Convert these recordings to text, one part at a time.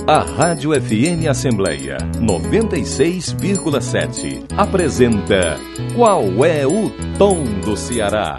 A Rádio FM Assembleia 96,7 apresenta Qual é o Tom do Ceará?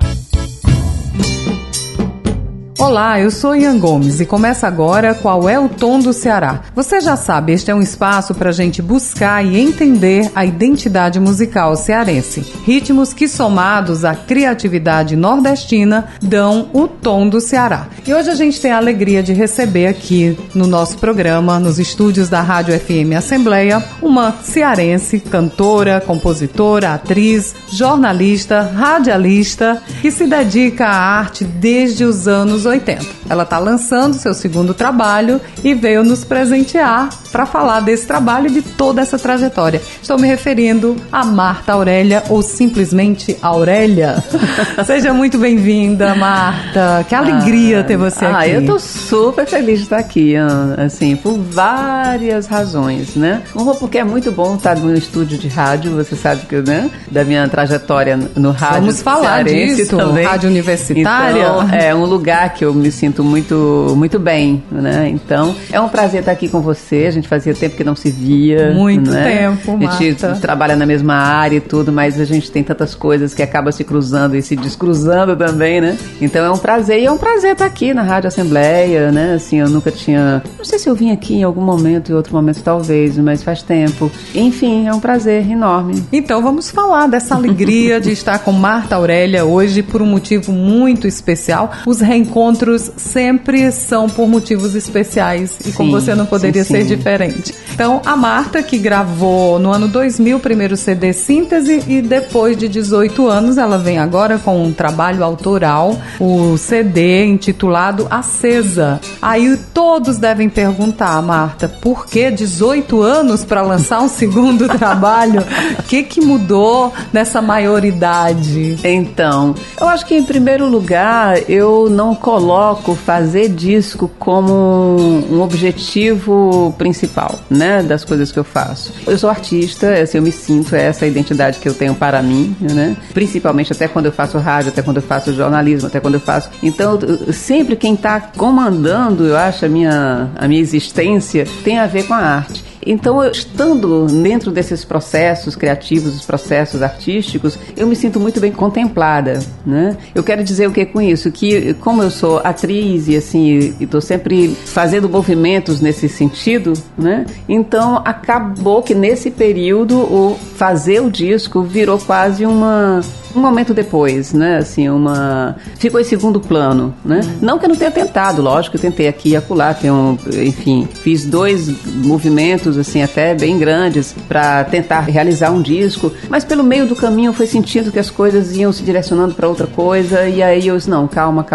Olá, eu sou Ian Gomes e começa agora Qual é o Tom do Ceará. Você já sabe, este é um espaço para a gente buscar e entender a identidade musical cearense. Ritmos que, somados à criatividade nordestina, dão o tom do Ceará. E hoje a gente tem a alegria de receber aqui no nosso programa, nos estúdios da Rádio FM Assembleia, uma cearense, cantora, compositora, atriz, jornalista, radialista, que se dedica à arte desde os anos 80. Ela está lançando seu segundo trabalho e veio nos presentear para falar desse trabalho e de toda essa trajetória. Estou me referindo a Marta Aurélia, ou simplesmente Aurélia. Seja muito bem-vinda, Marta. Que alegria ter você aqui. Eu estou super feliz de estar aqui, assim, por várias razões, né? Uma, porque é muito bom estar no estúdio de rádio, você sabe que, né, da minha trajetória no rádio. Vamos falar disso, também. Rádio universitária. Então, é um lugar que eu me sinto muito bem, né? Então, é um prazer estar aqui com você. A gente fazia tempo que não se via. Muito tempo, Marta. A gente trabalha na mesma área e tudo, mas a gente tem tantas coisas que acabam se cruzando e se descruzando também, né? Então, é um prazer. E é um prazer estar aqui na Rádio Assembleia, né? Assim, eu nunca tinha... Não sei se eu vim aqui em algum momento, em outro momento talvez, mas faz tempo. Enfim, é um prazer enorme. Então, vamos falar dessa alegria de estar com Marta Aurélia hoje por um motivo muito especial. Os reencontros sempre são por motivos especiais e com você não poderia ser diferente. Então, a Marta, que gravou no ano 2000 o primeiro CD Síntese e depois de 18 anos ela vem agora com um trabalho autoral, o CD intitulado Acesa. Aí todos devem perguntar, Marta, por que 18 anos para lançar um segundo trabalho? O que mudou nessa maioridade? Então, eu acho que em primeiro lugar eu não coloco fazer disco como um objetivo principal, né, das coisas que eu faço. Eu sou artista, assim, eu me sinto, essa identidade que eu tenho para mim, né, principalmente até quando eu faço rádio, até quando eu faço jornalismo, até quando eu faço... Então, sempre quem está comandando, eu acho, a minha existência tem a ver com a arte. Então, eu, estando dentro desses processos criativos, os processos artísticos, eu me sinto muito bem contemplada, né? Eu quero dizer o que com isso? Que como eu sou atriz e assim, estou sempre fazendo movimentos nesse sentido, né? Então, acabou que nesse período, o fazer o disco virou quase um momento depois, né? Assim, ficou em segundo plano, né? Não que eu não tenha tentado, lógico, eu tentei aqui e acolá, enfim, fiz 2 movimentos, assim, até bem grandes para tentar realizar um disco, mas pelo meio do caminho eu fui sentindo que as coisas iam se direcionando para outra coisa e aí eu disse, não, calma,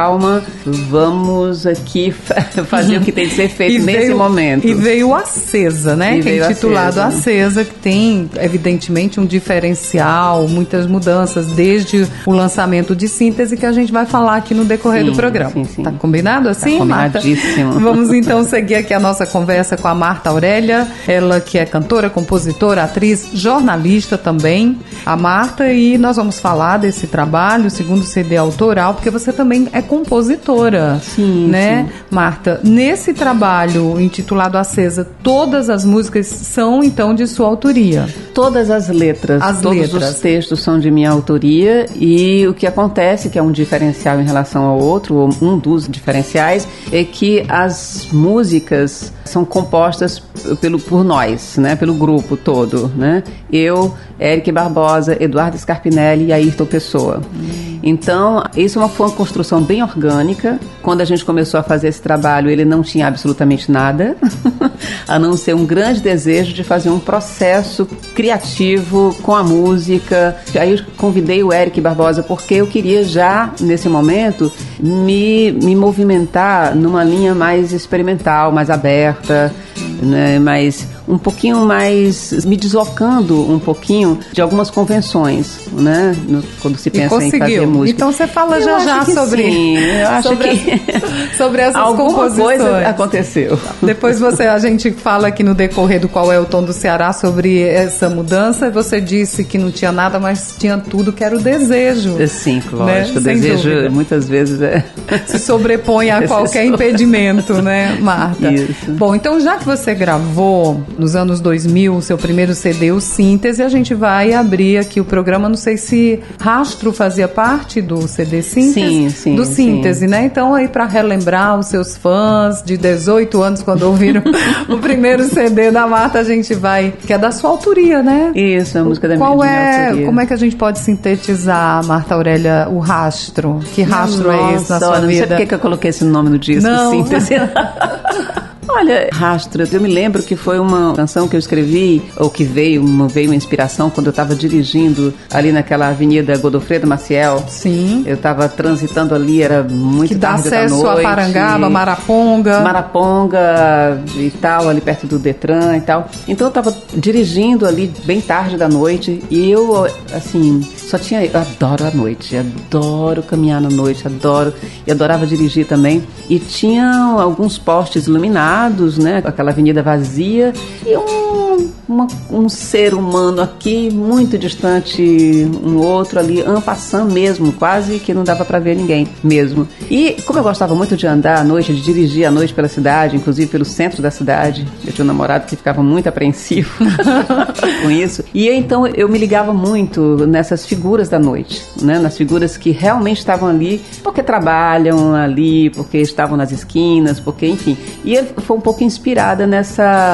vamos aqui fazer o que tem de ser feito nesse momento. E veio Acesa, né? Que é intitulado Acesa, que tem, evidentemente, um diferencial, muitas mudanças desde o lançamento de Síntese, que a gente vai falar aqui no decorrer do programa. Sim. Tá combinado assim, tá combinadíssimo. Marta? Vamos então seguir aqui a nossa conversa com a Marta Aurélia, ela que é cantora, compositora, atriz, jornalista também, a Marta, e nós vamos falar desse trabalho, o segundo CD autoral, porque você também é compositora, né, Marta? Nesse trabalho intitulado Acesa, todas as músicas são então de sua autoria? Todas as letras, todos os textos são de minha autoria, e o que acontece, que é um diferencial em relação ao outro, ou um dos diferenciais, é que as músicas são compostas por nós, né, pelo grupo todo, né? Eu, Eric Barbosa, Eduardo Scarpinelli e Ayrton Pessoa. Então, isso foi uma construção bem orgânica. Quando a gente começou a fazer esse trabalho, ele não tinha absolutamente nada, a não ser um grande desejo de fazer um processo criativo com a música. Aí eu convidei o Eric Barbosa porque eu queria já, nesse momento, me movimentar numa linha mais experimental, mais aberta, né, mais um pouquinho mais, me deslocando um pouquinho de algumas convenções, né? Quando se pensa em fazer música. Então você fala já sobre... Sim, eu acho sobre essas alguma composições. Coisa aconteceu. Depois a gente fala aqui no decorrer do Qual é o Tom do Ceará sobre essa mudança. Você disse que não tinha nada, mas tinha tudo, que era o desejo. Sim, lógico. Né? O desejo muitas vezes se sobrepõe a qualquer impedimento, né, Marta? Isso. Bom, então já que você gravou nos anos 2000 o seu primeiro CD, o Síntese, a gente vai abrir aqui o programa. Não sei se Rastro fazia parte do CD Síntese. Sim. Do Síntese, né? Então aí para relembrar os seus fãs de 18 anos quando ouviram o primeiro CD da Marta, a gente vai, que é da sua autoria, né? Isso, a música da minha autoria. Como é que a gente pode sintetizar, Marta Aurélia, o Rastro? Que rastro é esse na sua vida? Não sei por que eu coloquei esse nome no disco, Síntese. Olha, Rastro, eu me lembro que foi uma canção que eu escrevi, ou que veio uma inspiração quando eu estava dirigindo ali naquela avenida Godofredo Maciel. Sim. Eu estava transitando ali, era muito tarde da noite. Que dá acesso a Parangaba, Maraponga e tal, ali perto do Detran e tal. Então eu estava dirigindo ali bem tarde da noite e eu, assim, eu adoro a noite, adoro caminhar na noite, e adorava dirigir também. E tinha alguns postes iluminados, né, aquela avenida vazia e um ser humano aqui muito distante um outro ali, en passant mesmo, quase que não dava para ver ninguém mesmo. E como eu gostava muito de andar à noite, de dirigir à noite pela cidade, inclusive pelo centro da cidade, eu tinha um namorado que ficava muito apreensivo com isso, e então eu me ligava muito nessas figuras da noite, né, nas figuras que realmente estavam ali porque trabalham ali, porque estavam nas esquinas, porque enfim, e eu fui um pouco inspirada nesse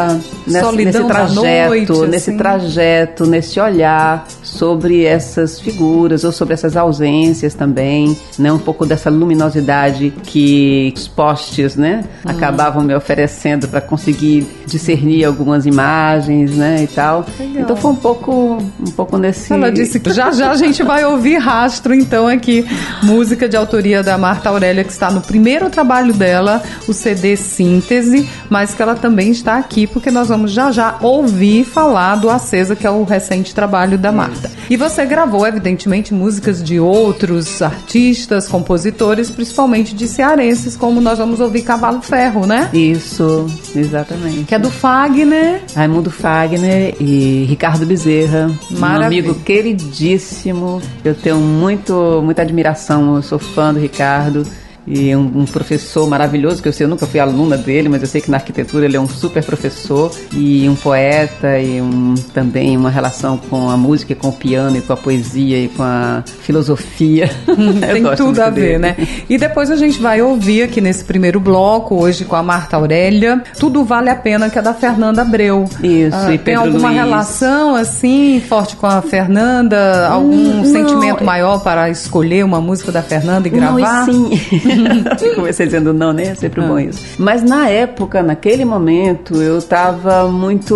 trajeto, nesse olhar sobre essas figuras ou sobre essas ausências também, né? Um pouco dessa luminosidade que os postes, né, acabavam me oferecendo para conseguir discernir algumas imagens, né, e tal. Legal. Então foi um pouco nesse... Ela disse que já a gente vai ouvir Rastro, então, aqui, música de autoria da Marta Aurélia, que está no primeiro trabalho dela, o CD Síntese, mas que ela também está aqui porque nós vamos já ouvir falar do Acesa, que é o recente trabalho da Marta. E você gravou, evidentemente, músicas de outros artistas, compositores, principalmente de cearenses, como nós vamos ouvir Cavalo Ferro, né? Isso, exatamente. Que é do Fagner. Raimundo Fagner e Ricardo Bezerra. Maravilha. Um amigo queridíssimo. Eu tenho muita admiração, eu sou fã do Ricardo. E um professor maravilhoso, que eu nunca fui aluna dele, mas eu sei que na arquitetura ele é um super professor, e um poeta, e também uma relação com a música, com o piano, e com a poesia, e com a filosofia. Tem tudo a ver, né? E depois a gente vai ouvir aqui nesse primeiro bloco, hoje com a Marta Aurélia, Tudo Vale a Pena, que é da Fernanda Abreu. Isso, e Pedro tem alguma Luiz. relação, assim, forte com a Fernanda? Algum sentimento maior para escolher uma música da Fernanda e gravar? Não, sim. Comecei dizendo não, né? É sempre bom isso. Mas na época, naquele momento, eu estava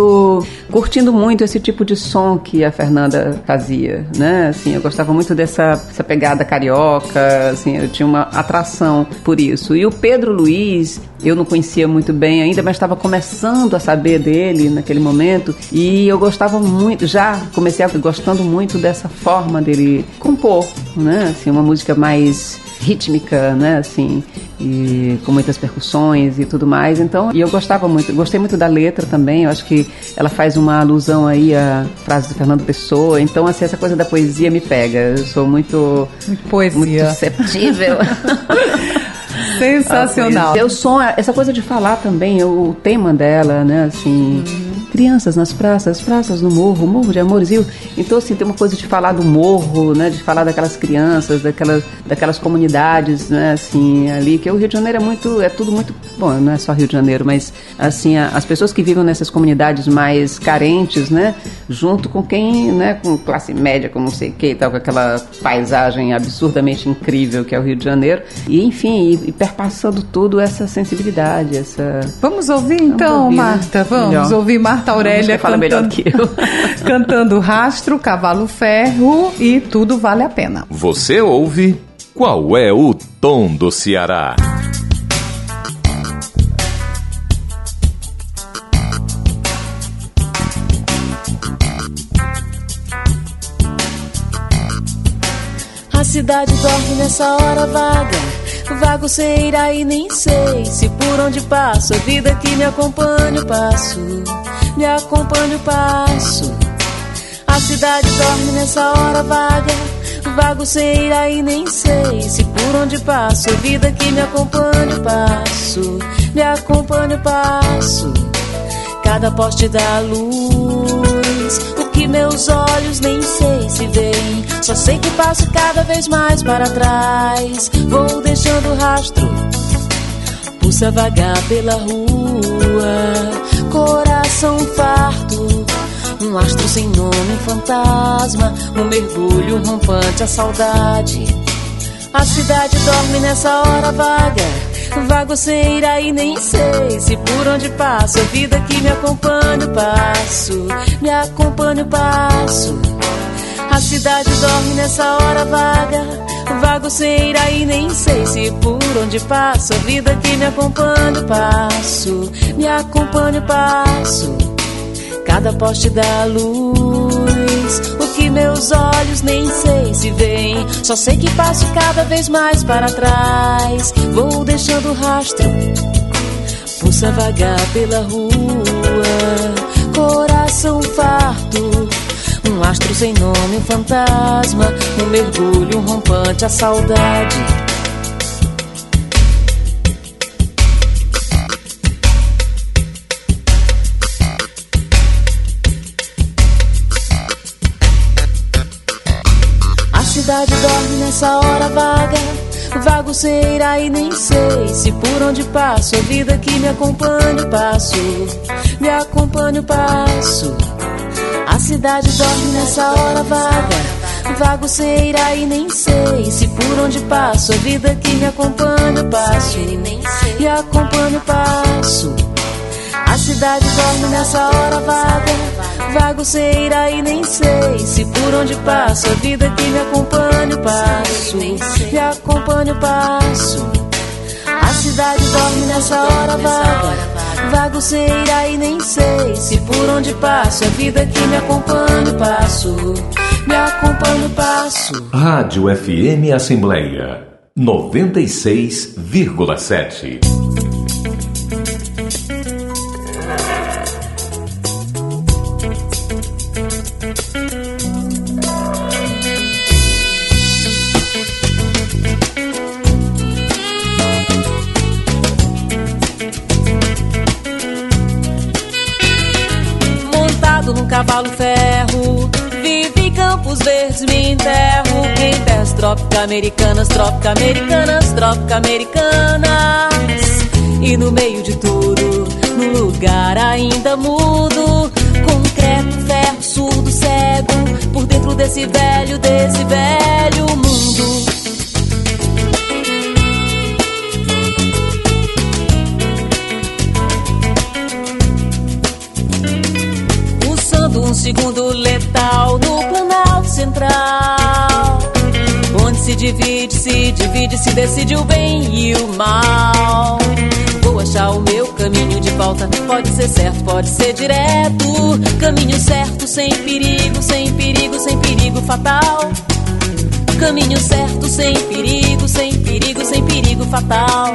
curtindo muito esse tipo de som que a Fernanda fazia, né? Assim, eu gostava muito dessa pegada carioca, assim, eu tinha uma atração por isso. E o Pedro Luiz, eu não conhecia muito bem ainda, mas estava começando a saber dele naquele momento, e eu gostava muito, já comecei gostando muito dessa forma dele compor, né? Assim, uma música mais rítmica, né, assim, e com muitas percussões e tudo mais. Então, e eu gostei muito da letra também. Eu acho que ela faz uma alusão aí à frase do Fernando Pessoa. Então, assim, essa coisa da poesia me pega. Eu sou muito susceptível. Sensacional. Eu sou essa coisa de falar também, o tema dela, né, assim, crianças nas praças no morro de amores. Então, assim, tem uma coisa de falar do morro, né, de falar daquelas crianças, daquelas comunidades, né, assim, ali, que o Rio de Janeiro é tudo muito, bom, não é só Rio de Janeiro, mas, assim, as pessoas que vivem nessas comunidades mais carentes, né, junto com quem, né, com classe média, com não sei o que e tal, com aquela paisagem absurdamente incrível que é o Rio de Janeiro, e, enfim, e perpassando tudo essa sensibilidade, essa... Vamos ouvir então, ouvir, Marta, né? Vamos ouvir Marta Aurélia fala melhor do que eu. Cantando Rastro, Cavalo Ferro e Tudo Vale a Pena. Você ouve Qual é o Tom do Ceará? cidade dorme nessa hora vaga, vago sem ir aí, nem sei se por onde passo. A vida que me acompanha o passo, me acompanha o passo. A cidade dorme nessa hora vaga, vago sem ir aí, nem sei se por onde passo. A vida que me acompanha o passo, me acompanha o passo. Cada poste dá luz, o que meus olhos nem sei se veem. Só sei que passo cada vez mais para trás, vou deixando rastro, pulsa vagar pela rua, coração farto, um astro sem nome, fantasma, um mergulho rompante, a saudade. A cidade dorme nessa hora vaga, vago sem ir aí, nem sei se por onde passo. A vida que me acompanha o passo, me acompanha o passo. A cidade dorme nessa hora vaga, vago sem ir aí, nem sei se por onde passo. A vida que me acompanha o passo, me acompanha o passo. Cada poste dá luz, o que meus olhos nem sei se veem. Só sei que passo cada vez mais para trás, vou deixando rastro, pulsa vagar pela rua, coração farto, um astro sem nome, um fantasma, um mergulho rompante, a saudade. A cidade dorme nessa hora vaga, vago sem ir aí, nem sei se por onde passo. A vida que me acompanha o passo, me acompanha o passo. A cidade dorme nessa hora vaga, vago sem ir aí, nem sei se por onde passo. A vida que me acompanha o passo, me acompanha o passo. A cidade dorme nessa hora vaga, vago sem ir aí, nem sei se por onde passo. A vida que me acompanha o passo, me acompanha o passo. A cidade dorme nessa hora vaga, vago sem ir aí, nem sei se por onde passo. A vida que me acompanha o passo, me acompanha o passo. Rádio FM Assembleia 96,7. Cavalo ferro, vive em Campos Verdes, me enterro em terras trópico-americanas, trópico-americanas, trópico-americanas. E no meio de tudo, num lugar ainda mudo, concreto, ferro, surdo, cego, por dentro desse velho mundo. Um segundo letal no Planalto Central, onde se divide, se decide o bem e o mal. Vou achar o meu caminho de volta, pode ser certo, pode ser direto. Caminho certo, sem perigo, sem perigo, sem perigo fatal. Caminho certo, sem perigo, sem perigo, sem perigo fatal.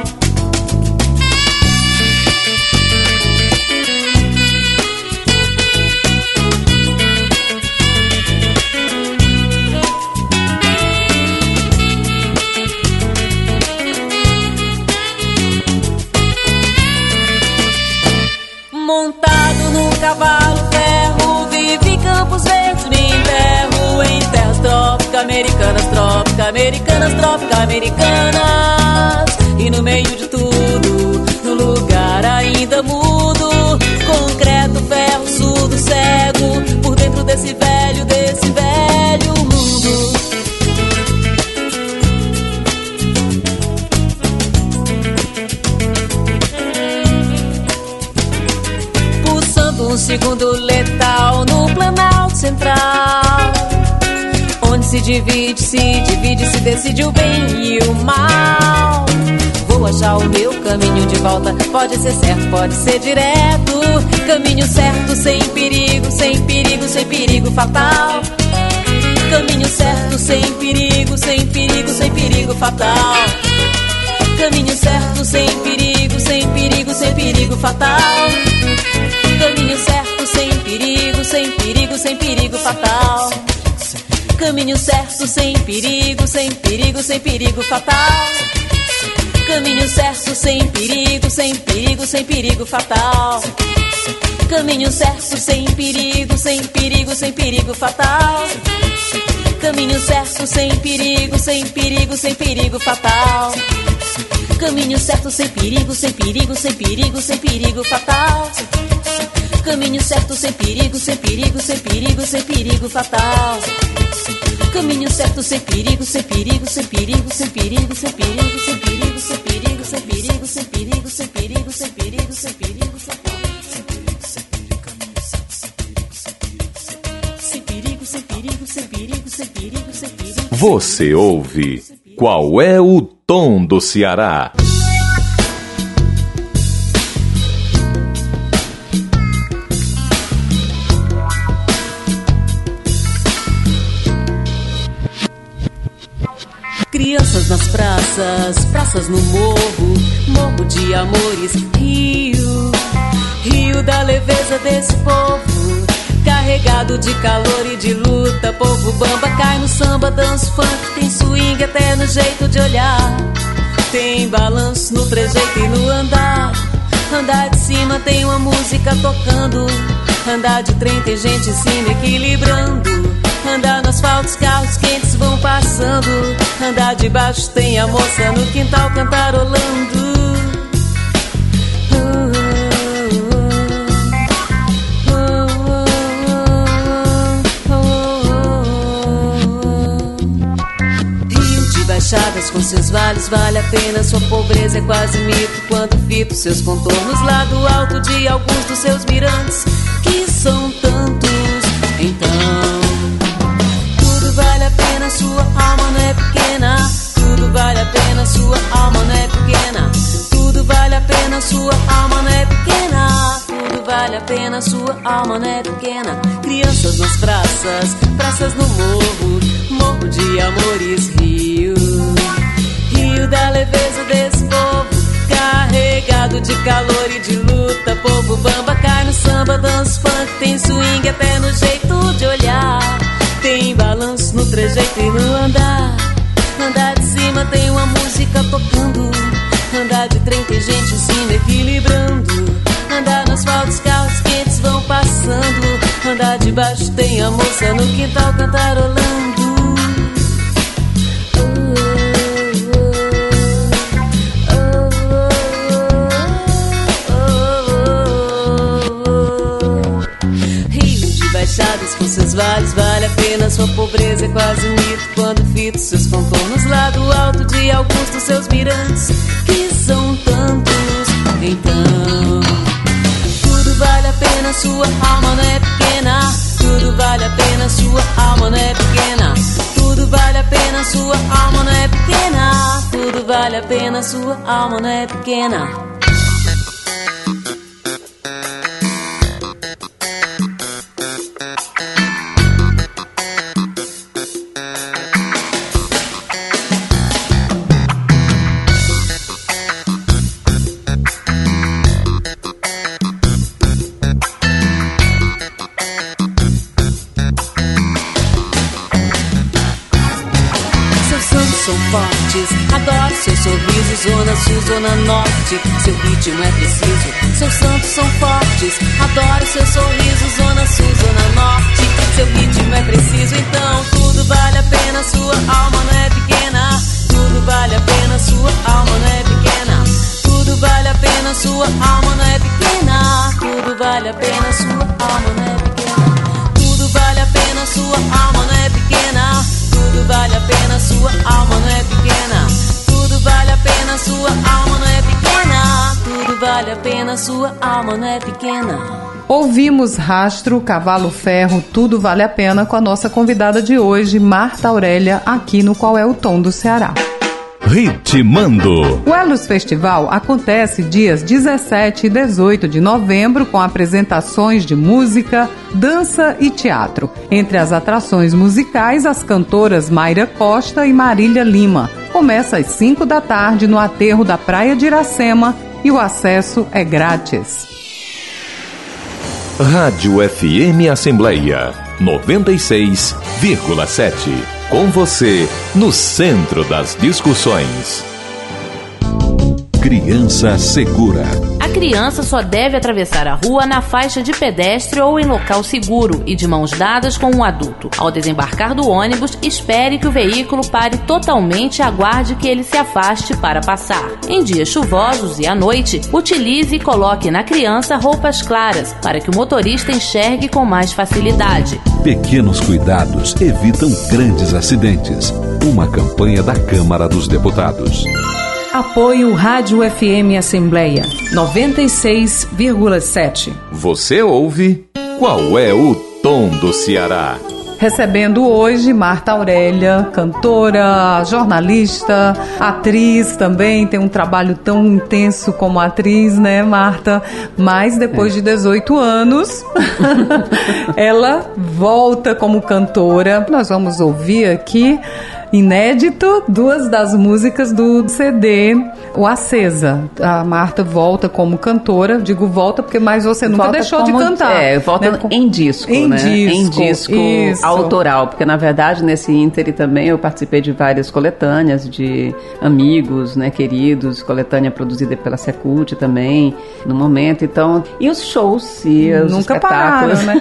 Montado no cavalo ferro, vive em Campos Verdes, me enterro em terras trópico-americanas, trópico-americanas, trópico-americanas. E no meio de tudo, no lugar ainda mudo, concreto, ferro, surdo, cego, por dentro desse velho mundo. Um segundo letal no Planalto Central, onde se divide, se decide o bem e o mal. Vou achar o meu caminho de volta, pode ser certo, pode ser direto. Caminho certo, sem perigo, sem perigo, sem perigo fatal. Caminho certo, sem perigo, sem perigo, sem perigo fatal. Caminho certo, sem perigo, sem perigo, sem perigo fatal. Caminho certo, sem perigo, sem perigo, sem perigo fatal. Caminho certo, sem perigo, sem perigo, sem perigo fatal. Caminho certo, sem perigo, sem perigo, sem perigo fatal. Caminho certo, sem perigo, sem perigo, sem perigo fatal. Caminho certo, sem perigo, sem perigo, sem perigo fatal. Caminho certo, sem perigo, sem perigo, sem perigo, sem perigo fatal. Caminho certo, sem perigo, sem perigo, sem perigo, sem perigo fatal. Caminho certo, sem perigo, sem perigo, sem perigo, sem perigo, sem perigo, sem perigo, sem perigo, sem perigo, sem perigo, sem perigo, sem perigo, sem perigo, sem perigo. Você ouve Qual é o Tom do Ceará? Crianças nas praças, praças no morro, morro de amores, rio, rio da leveza desse povo, carregado de calor e de luta. Povo bamba cai no samba, dança funk, tem swing até no jeito de olhar. Tem balanço no trejeito e no andar. Andar de cima tem uma música tocando. Andar de trem tem gente em cima equilibrando. Andar no asfalto, os carros quentes vão passando. Andar de baixo tem a moça no quintal cantarolando. Baixadas com seus vales, vale a pena. Sua pobreza é quase mito quando fito seus contornos lá do alto de alguns dos seus mirantes, que são tantos. Então, tudo vale a pena, sua alma não é pequena. Tudo vale a pena, sua alma não é pequena. Tudo vale a pena, sua alma não é pequena. Tudo vale a pena, sua alma não é pequena. Crianças nas praças, praças no morro, morro de amores, rio, rio da leveza desse povo, carregado de calor e de luta. Povo bamba cai no samba, dança funk, tem swing até no jeito de olhar. Tem balanço no trejeito e no andar. Andar de cima tem uma música tocando. Andar de trem tem gente em cima equilibrando. Andar no asfalto, os carros quentes vão passando. Andar de baixo tem a moça no quintal cantarolando. Baixadas com seus vales, vale a pena. Sua pobreza é quase mito quando fito seus contornos lá do alto de alguns dos seus mirantes, que são tantos. Então, tudo vale a pena, sua alma não é pequena. Tudo vale a pena, sua alma não é pequena. Tudo vale a pena, sua alma não é pequena. Tudo vale a pena, sua alma não é pequena. Adoro seu sorriso, zona sul, zona norte. Seu ritmo é preciso, seus santos são fortes. Adoro seu sorriso, zona sul, zona norte. Seu ritmo é preciso, então tudo vale a pena. Sua alma não é pequena. Tudo vale a pena, sua alma não é pequena. Tudo vale a pena, sua alma não é pequena. Tudo vale a pena, sua alma não é pequena. Tudo vale a pena, sua alma não é pequena. Tudo vale a pena, sua alma não é pequena. Tudo vale a pena, sua alma não é pequena. Tudo vale a pena, sua alma não é pequena. Ouvimos Rastro, Cavalo Ferro, Tudo Vale a Pena com a nossa convidada de hoje, Marta Aurélia, aqui no Qual é o Tom do Ceará. Ritmando. O Elos Festival acontece dias 17 e 18 de novembro com apresentações de música, dança e teatro. Entre as atrações musicais, as cantoras Mayra Costa e Marília Lima. Começa às 5 da tarde no aterro da Praia de Iracema e o acesso é grátis. Rádio FM Assembleia 96,7. Com você, no centro das discussões. Criança segura. A criança só deve atravessar a rua na faixa de pedestre ou em local seguro e de mãos dadas com um adulto. Ao desembarcar do ônibus, espere que o veículo pare totalmente e aguarde que ele se afaste para passar. Em dias chuvosos e à noite, utilize e coloque na criança roupas claras para que o motorista enxergue com mais facilidade. Pequenos cuidados evitam grandes acidentes. Uma campanha da Câmara dos Deputados. Apoio Rádio FM Assembleia 96,7. Você ouve Qual é o Tom do Ceará? Recebendo hoje Marta Aurélia, cantora, jornalista, atriz também, tem um trabalho tão intenso como atriz, né, Marta? Mas depois de 18 anos, ela volta como cantora. Nós vamos ouvir aqui, inédito, duas das músicas do CD, o Acesa. A Marta volta como cantora, digo volta porque mais você nunca deixou de cantar. Volta, né? Em disco, em né? disco, em disco isso. autoral, porque na verdade nesse ínterim também eu participei de várias coletâneas de amigos, né, queridos, coletânea produzida pela Secult também, no momento, então, e os shows e os nunca espetáculos. pararam, né?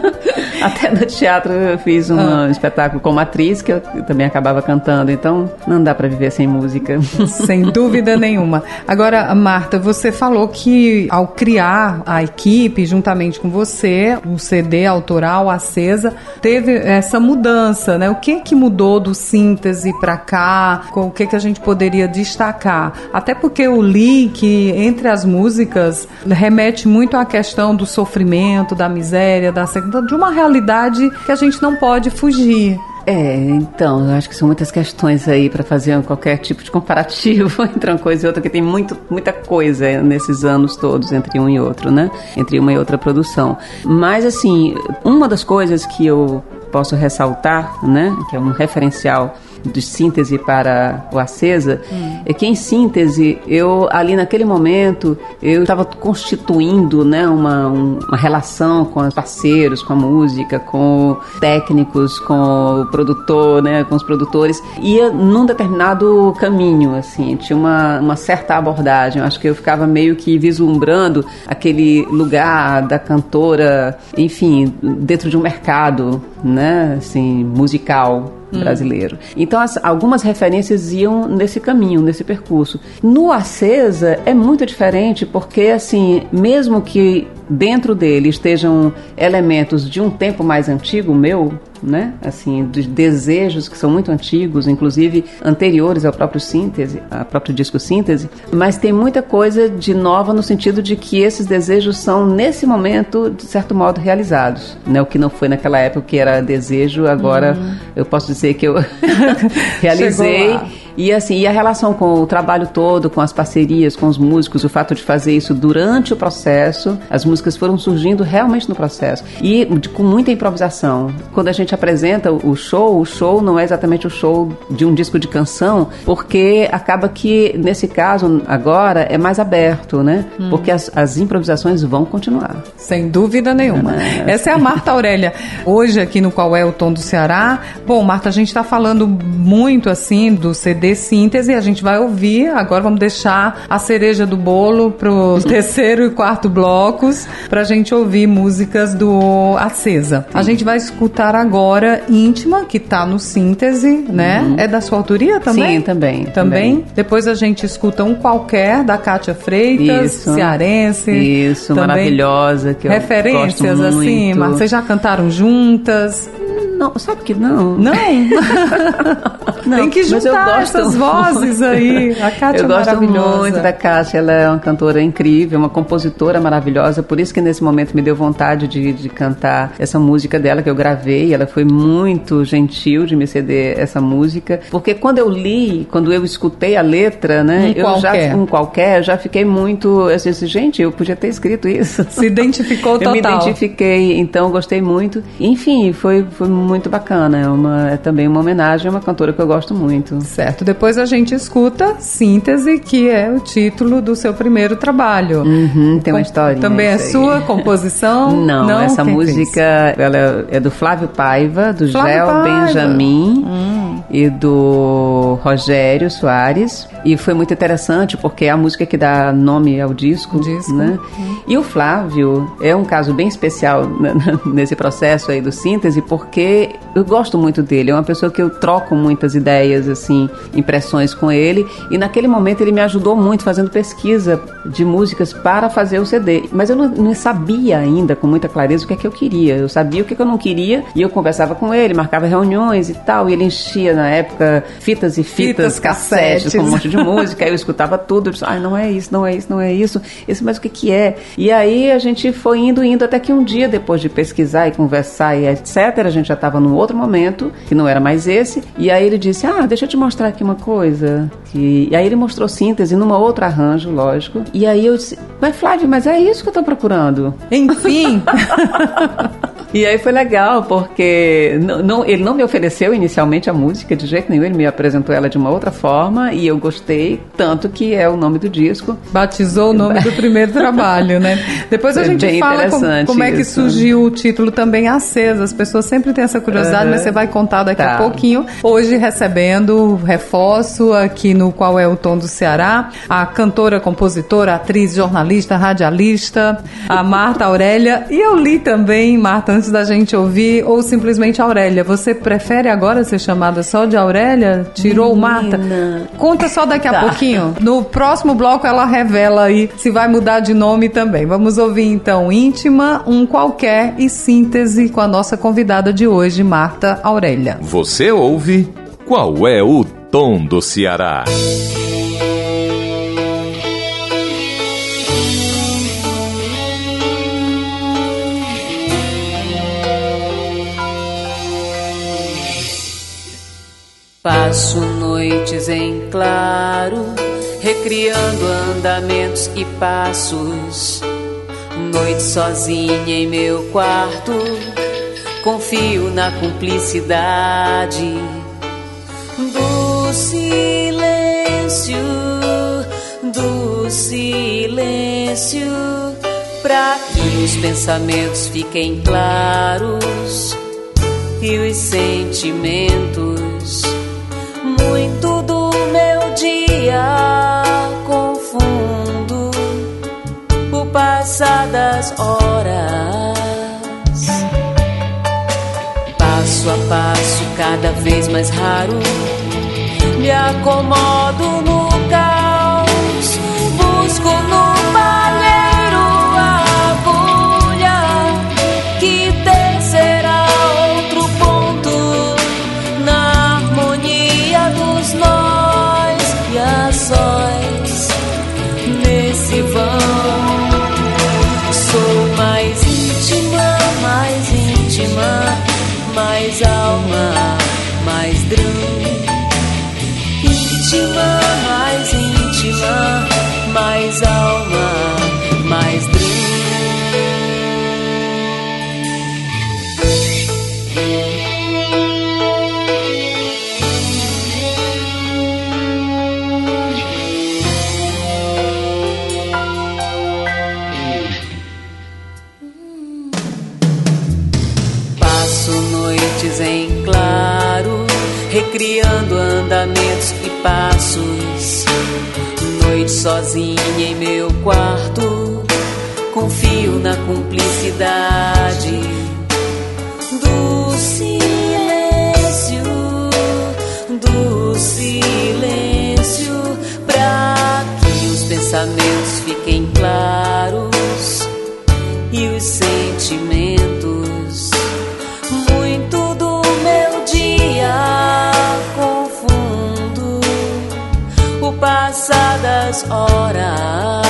Até no teatro eu fiz um espetáculo como atriz, que eu também acabava cantando, então não dá para viver sem música. Sem dúvida nenhuma. Agora, Marta, você falou que ao criar a equipe, juntamente com você, o CD autoral, Acesa, teve essa mudança, né? O que mudou do Síntese para cá? O que a gente poderia destacar? Até porque eu li que entre as músicas remete muito à questão do sofrimento, da miséria, de uma realidade que a gente não pode fugir. Então, eu acho que são muitas questões aí para fazer qualquer tipo de comparativo entre uma coisa e outra, que tem muita coisa nesses anos todos, entre um e outro, né? Entre uma e outra produção. Mas, assim, uma das coisas que eu posso ressaltar, né, que é um referencial de Síntese para o Acesa, é que em Síntese, eu ali naquele momento, eu estava constituindo, né, uma relação com os parceiros, com a música, com técnicos, com o produtor, né, com os produtores, ia num determinado caminho, assim, tinha uma certa abordagem. Eu acho que eu ficava meio que vislumbrando aquele lugar da cantora, enfim, dentro de um mercado, né, assim, musical brasileiro. Então, algumas referências iam nesse caminho, nesse percurso. No Acesa é muito diferente porque, assim, mesmo que dentro dele estejam elementos de um tempo mais antigo meu, né, assim, dos desejos que são muito antigos, inclusive anteriores ao próprio Síntese, ao próprio disco Síntese, mas tem muita coisa de nova no sentido de que esses desejos são, nesse momento, de certo modo, realizados, né, o que não foi naquela época, que era desejo, agora eu posso dizer que eu realizei. E assim, e a relação com o trabalho todo, com as parcerias, com os músicos, o fato de fazer isso durante o processo, as músicas foram surgindo realmente no processo. E com muita improvisação. Quando a gente apresenta o show não é exatamente o show de um disco de canção, porque acaba que, nesse caso, agora, é mais aberto, né? Porque as improvisações vão continuar. Sem dúvida nenhuma. Essa é a Marta Aurélia. Hoje, aqui no Qual é o Tom do Ceará. Bom, Marta, a gente está falando muito, assim, do CD Síntese, a gente vai ouvir, agora vamos deixar a cereja do bolo pro terceiro e quarto blocos, pra gente ouvir músicas do Acesa. A gente vai escutar agora Íntima, que tá no Síntese, né? É da sua autoria também? Sim, também. Também? Depois a gente escuta Um Qualquer, da Kátia Freitas, cearense. Isso, também maravilhosa, que eu referências, gosto muito. Assim, mas vocês já cantaram juntas? Não, sabe que não? Não? Tem que juntar essas vozes aí. A Kátia é maravilhosa. Eu gosto muito da Kátia, ela é uma cantora incrível, uma compositora maravilhosa, por isso que nesse momento me deu vontade de cantar essa música dela que eu gravei. Ela foi muito gentil de me ceder essa música, porque quando eu escutei a letra, né, eu já fiquei muito, eu disse, gente, eu podia ter escrito isso. Se identificou total. Eu me identifiquei, então gostei muito. Enfim, foi muito bacana. É também uma homenagem a uma cantora que eu gosto muito. Certo. Depois a gente escuta Síntese, que é o título do seu primeiro trabalho. Tem uma historinha. Também é sua composição? Não, essa música ela é do Flávio Paiva, do Gel Benjamin e do Rogério Soares. E foi muito interessante porque é a música que dá nome ao disco. Né? E o Flávio é um caso bem especial nesse processo aí do Síntese, porque eu gosto muito dele. É uma pessoa que eu troco muitas ideias, assim, impressões com ele. E naquele momento ele me ajudou muito fazendo pesquisa de músicas para fazer o CD. Mas eu não sabia ainda com muita clareza o que é que eu queria. Eu sabia o que é que eu não queria e eu conversava com ele, marcava reuniões e tal. E ele enchia na época fitas e fitas, cassetes com um monte de música. Aí eu escutava tudo. Eu disse, não é isso, não é isso, não é isso. Mas o que é? E aí a gente foi indo, até que um dia, depois de pesquisar e conversar e etc., a gente já estava num outro momento, que não era mais esse. E aí ele disse, deixa eu te mostrar aqui uma coisa. E aí ele mostrou Síntese numa outra arranjo, lógico. E aí eu disse, mas Flávio, mas é isso que eu tô procurando. Enfim. E aí foi legal, porque ele não me ofereceu inicialmente a música de jeito nenhum, ele me apresentou ela de uma outra forma e eu gostei, tanto que é o nome do disco. Batizou o nome do primeiro trabalho, né? Depois a gente fala como é que surgiu o título também, Acesa. As pessoas sempre têm essa curiosidade, mas você vai contar daqui a pouquinho. Hoje recebendo reforço aqui no Qual é o Tom do Ceará, a cantora, compositora, atriz, jornalista, radialista, a Marta Aurélia. E eu li também, Marta, antes da gente ouvir, ou simplesmente Aurélia. Você prefere agora ser chamada só de Aurélia? Tirou o Marta? Conta só daqui a pouquinho. No próximo bloco ela revela aí se vai mudar de nome também. Vamos ouvir então Íntima, Um Qualquer e Síntese com a nossa convidada de hoje, Marta Aurélia. Você ouve Qual é o Tom do Ceará? Passo noites em claro, recriando andamentos e passos. Noite sozinha em meu quarto, confio na cumplicidade do silêncio, pra que os pensamentos fiquem claros e os sentimentos. Muito do meu dia confundo o passar das horas. Passo a passo, cada vez mais raro, me acomodo no caos, busco no palheiro a agulha que tecerá outro ponto na harmonia dos nós e a sós nesse vão. Sou mais íntima, mais alma, mais drão. Íntima, mais alma, mais drão. Passo noites em claro, recriando andamentos e passos. Noite sozinha em meu quarto, confio na cumplicidade do silêncio, pra que os pensamentos fiquem claros e os sentimentos. Muito do as horas.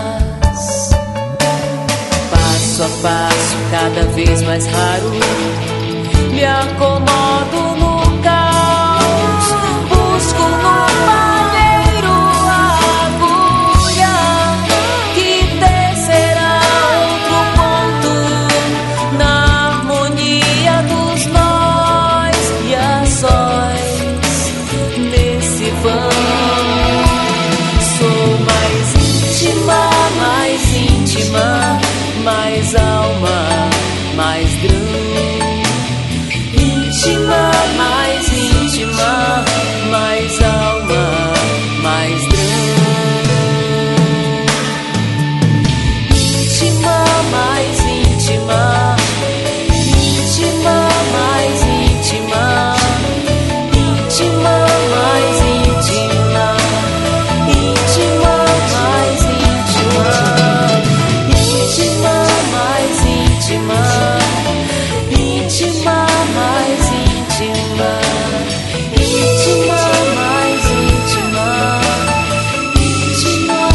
Passo a passo, cada vez mais raro, me acomodo no caos, busco no palheiro a agulha que tecerá outro ponto na harmonia dos nós e as sóis nesse vão. Sou mais íntima, mais alma, mais grão. Íntima, mais alma, mais grão. Íntima, mais íntima, íntima, mais íntima, íntima, mais íntima, íntima, mais íntima, íntima, mais íntima, íntima, mais íntima, íntima, mais íntima, íntima.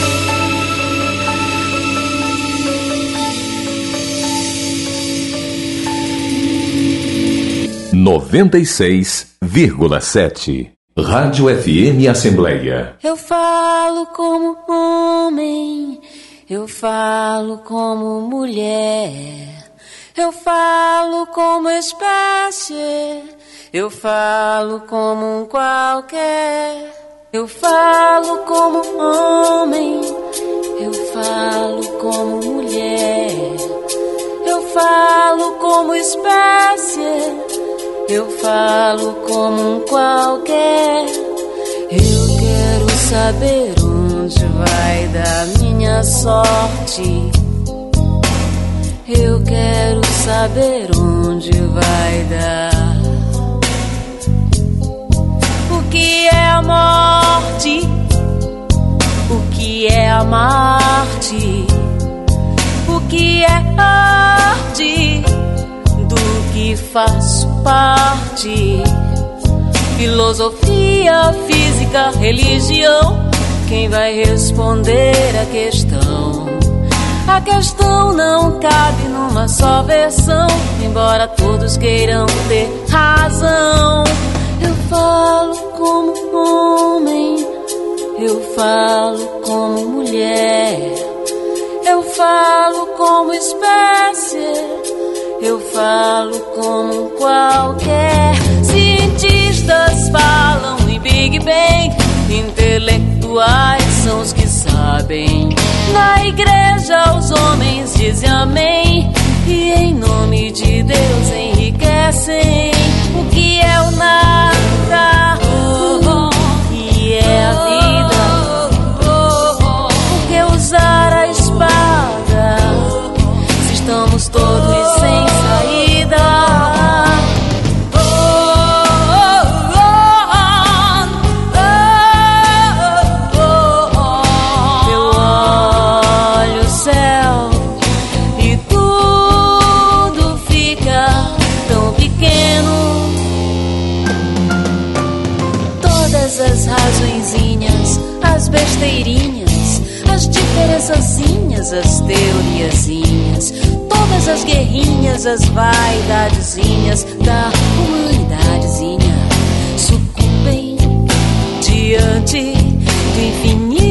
96,7 Rádio FM Assembleia. Eu falo como homem, eu falo como mulher, eu falo como espécie, eu falo como um qualquer. Eu falo como homem, eu falo como mulher, eu falo como espécie, eu falo como um qualquer. Eu quero saber onde vai dar minha sorte. Eu quero saber onde vai dar. O que é a morte? O que é a Marte? O que é arte? Do que faço parte? Filosofia, física, religião. Quem vai responder a questão? A questão não cabe numa só versão, embora todos queiram ter razão. Eu falo como homem, eu falo como mulher, eu falo como espécie, eu falo como um qualquer. Cientistas falam em Big Bang, intelectuais são os que sabem. Na igreja os homens dizem amém, e em nome de Deus enriquecem. O que é o nada? O que é a vida? Por que usar a espada se estamos todos sem saída? As razõezinhas, as besteirinhas, as diferençazinhas, as teoriazinhas, todas as guerrinhas, as vaidadezinhas da humanidadezinha sucumbem diante do infinito.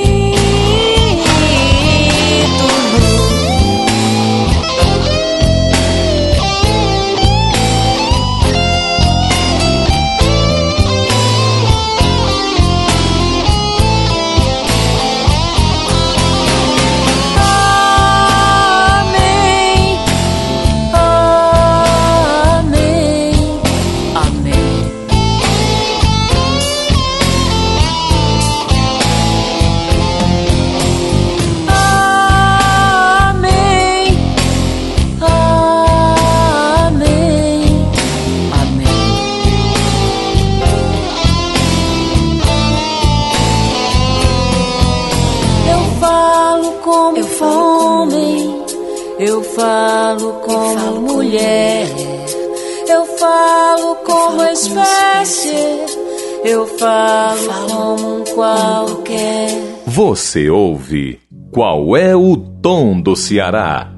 Eu falo como mulher, eu falo como espécie, eu falo como um qualquer. Você ouve Qual é o Tom do Ceará?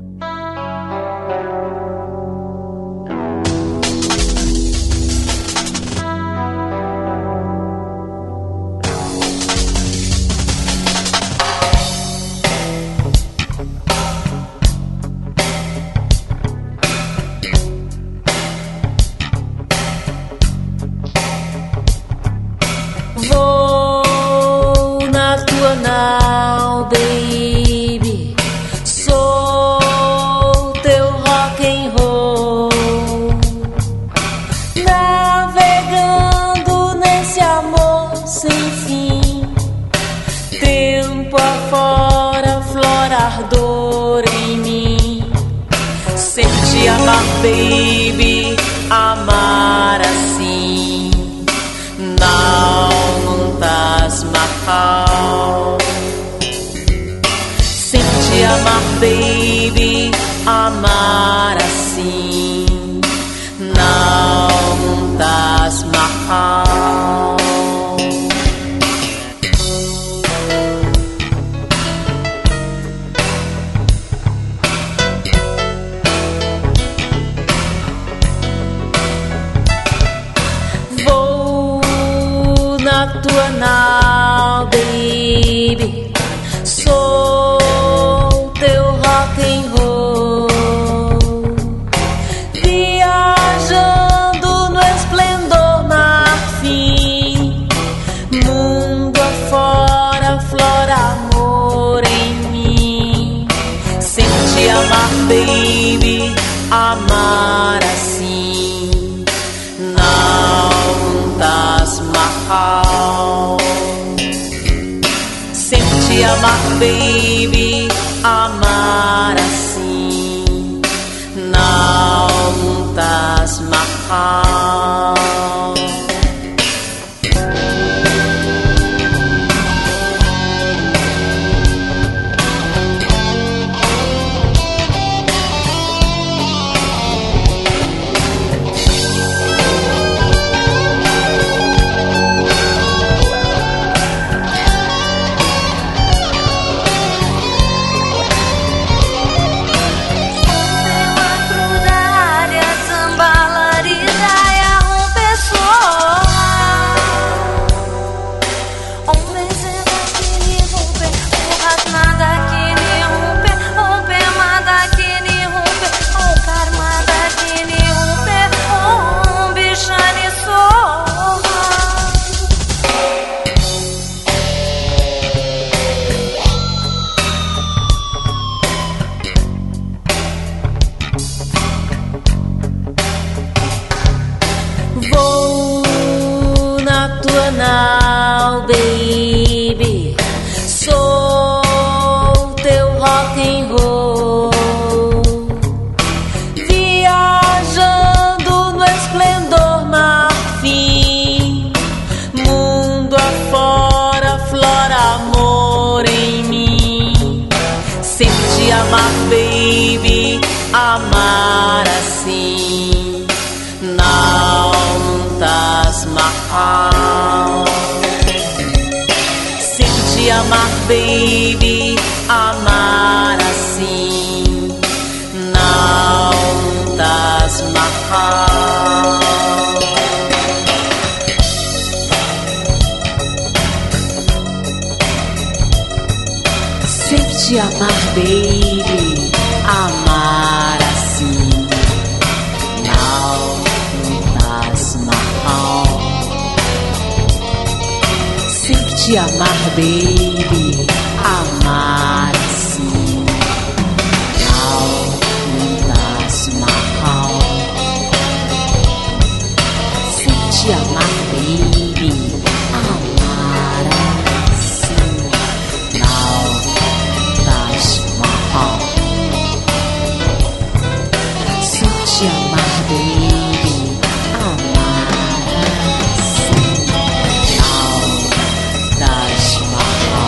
Baby, amar assim não das mal. Sente amar, baby, amar assim não das mal. Tua nau, baby, sou teu rock and roll, viajando no esplendor marfim, mundo afora, flora, amor em mim. Sente amar, baby, amar assim não das mal. Sente amar, baby, amar assim não das mal. Now, baby, sou teu rock and roll, viajando no esplendor marfim, mundo afora, flora, amor em mim. Sente amar, baby, amar assim não das mal. Sente amar, baby, amar assim não das mal. Sente amar, baby, amar assim não das mal. Sente amar, baby, amar assim não das mal. Sente amar, baby, amar assim não das mal. Sente amar, baby, amar assim não das mal.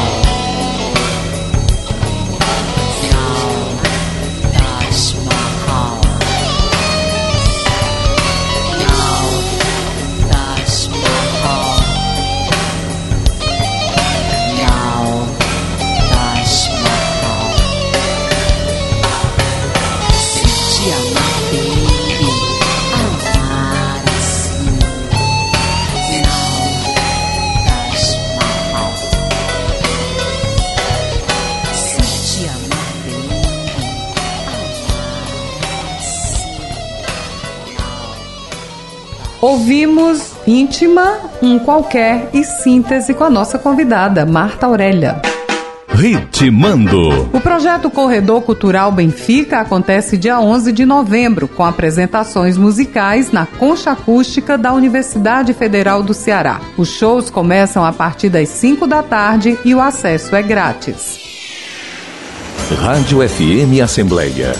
Ouvimos Íntima, Um Qualquer e Síntese com a nossa convidada, Marta Aurélia. Ritmando. O projeto Corredor Cultural Benfica acontece dia 11 de novembro, com apresentações musicais na Concha Acústica da Universidade Federal do Ceará. Os shows começam a partir das 5 da tarde e o acesso é grátis. Rádio FM Assembleia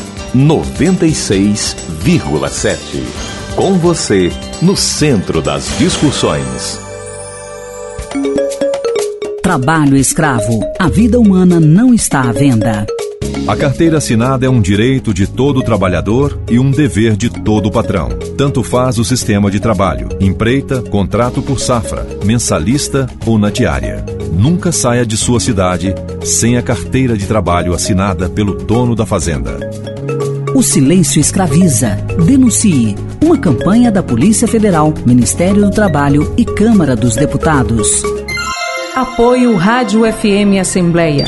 96,7. Com você, no centro das discussões. Trabalho escravo. A vida humana não está à venda. A carteira assinada é um direito de todo trabalhador e um dever de todo patrão. Tanto faz o sistema de trabalho, empreita, contrato por safra, mensalista ou na diária. Nunca saia de sua cidade sem a carteira de trabalho assinada pelo dono da fazenda. O silêncio escraviza. Denuncie. Uma campanha da Polícia Federal, Ministério do Trabalho e Câmara dos Deputados. Apoio Rádio FM Assembleia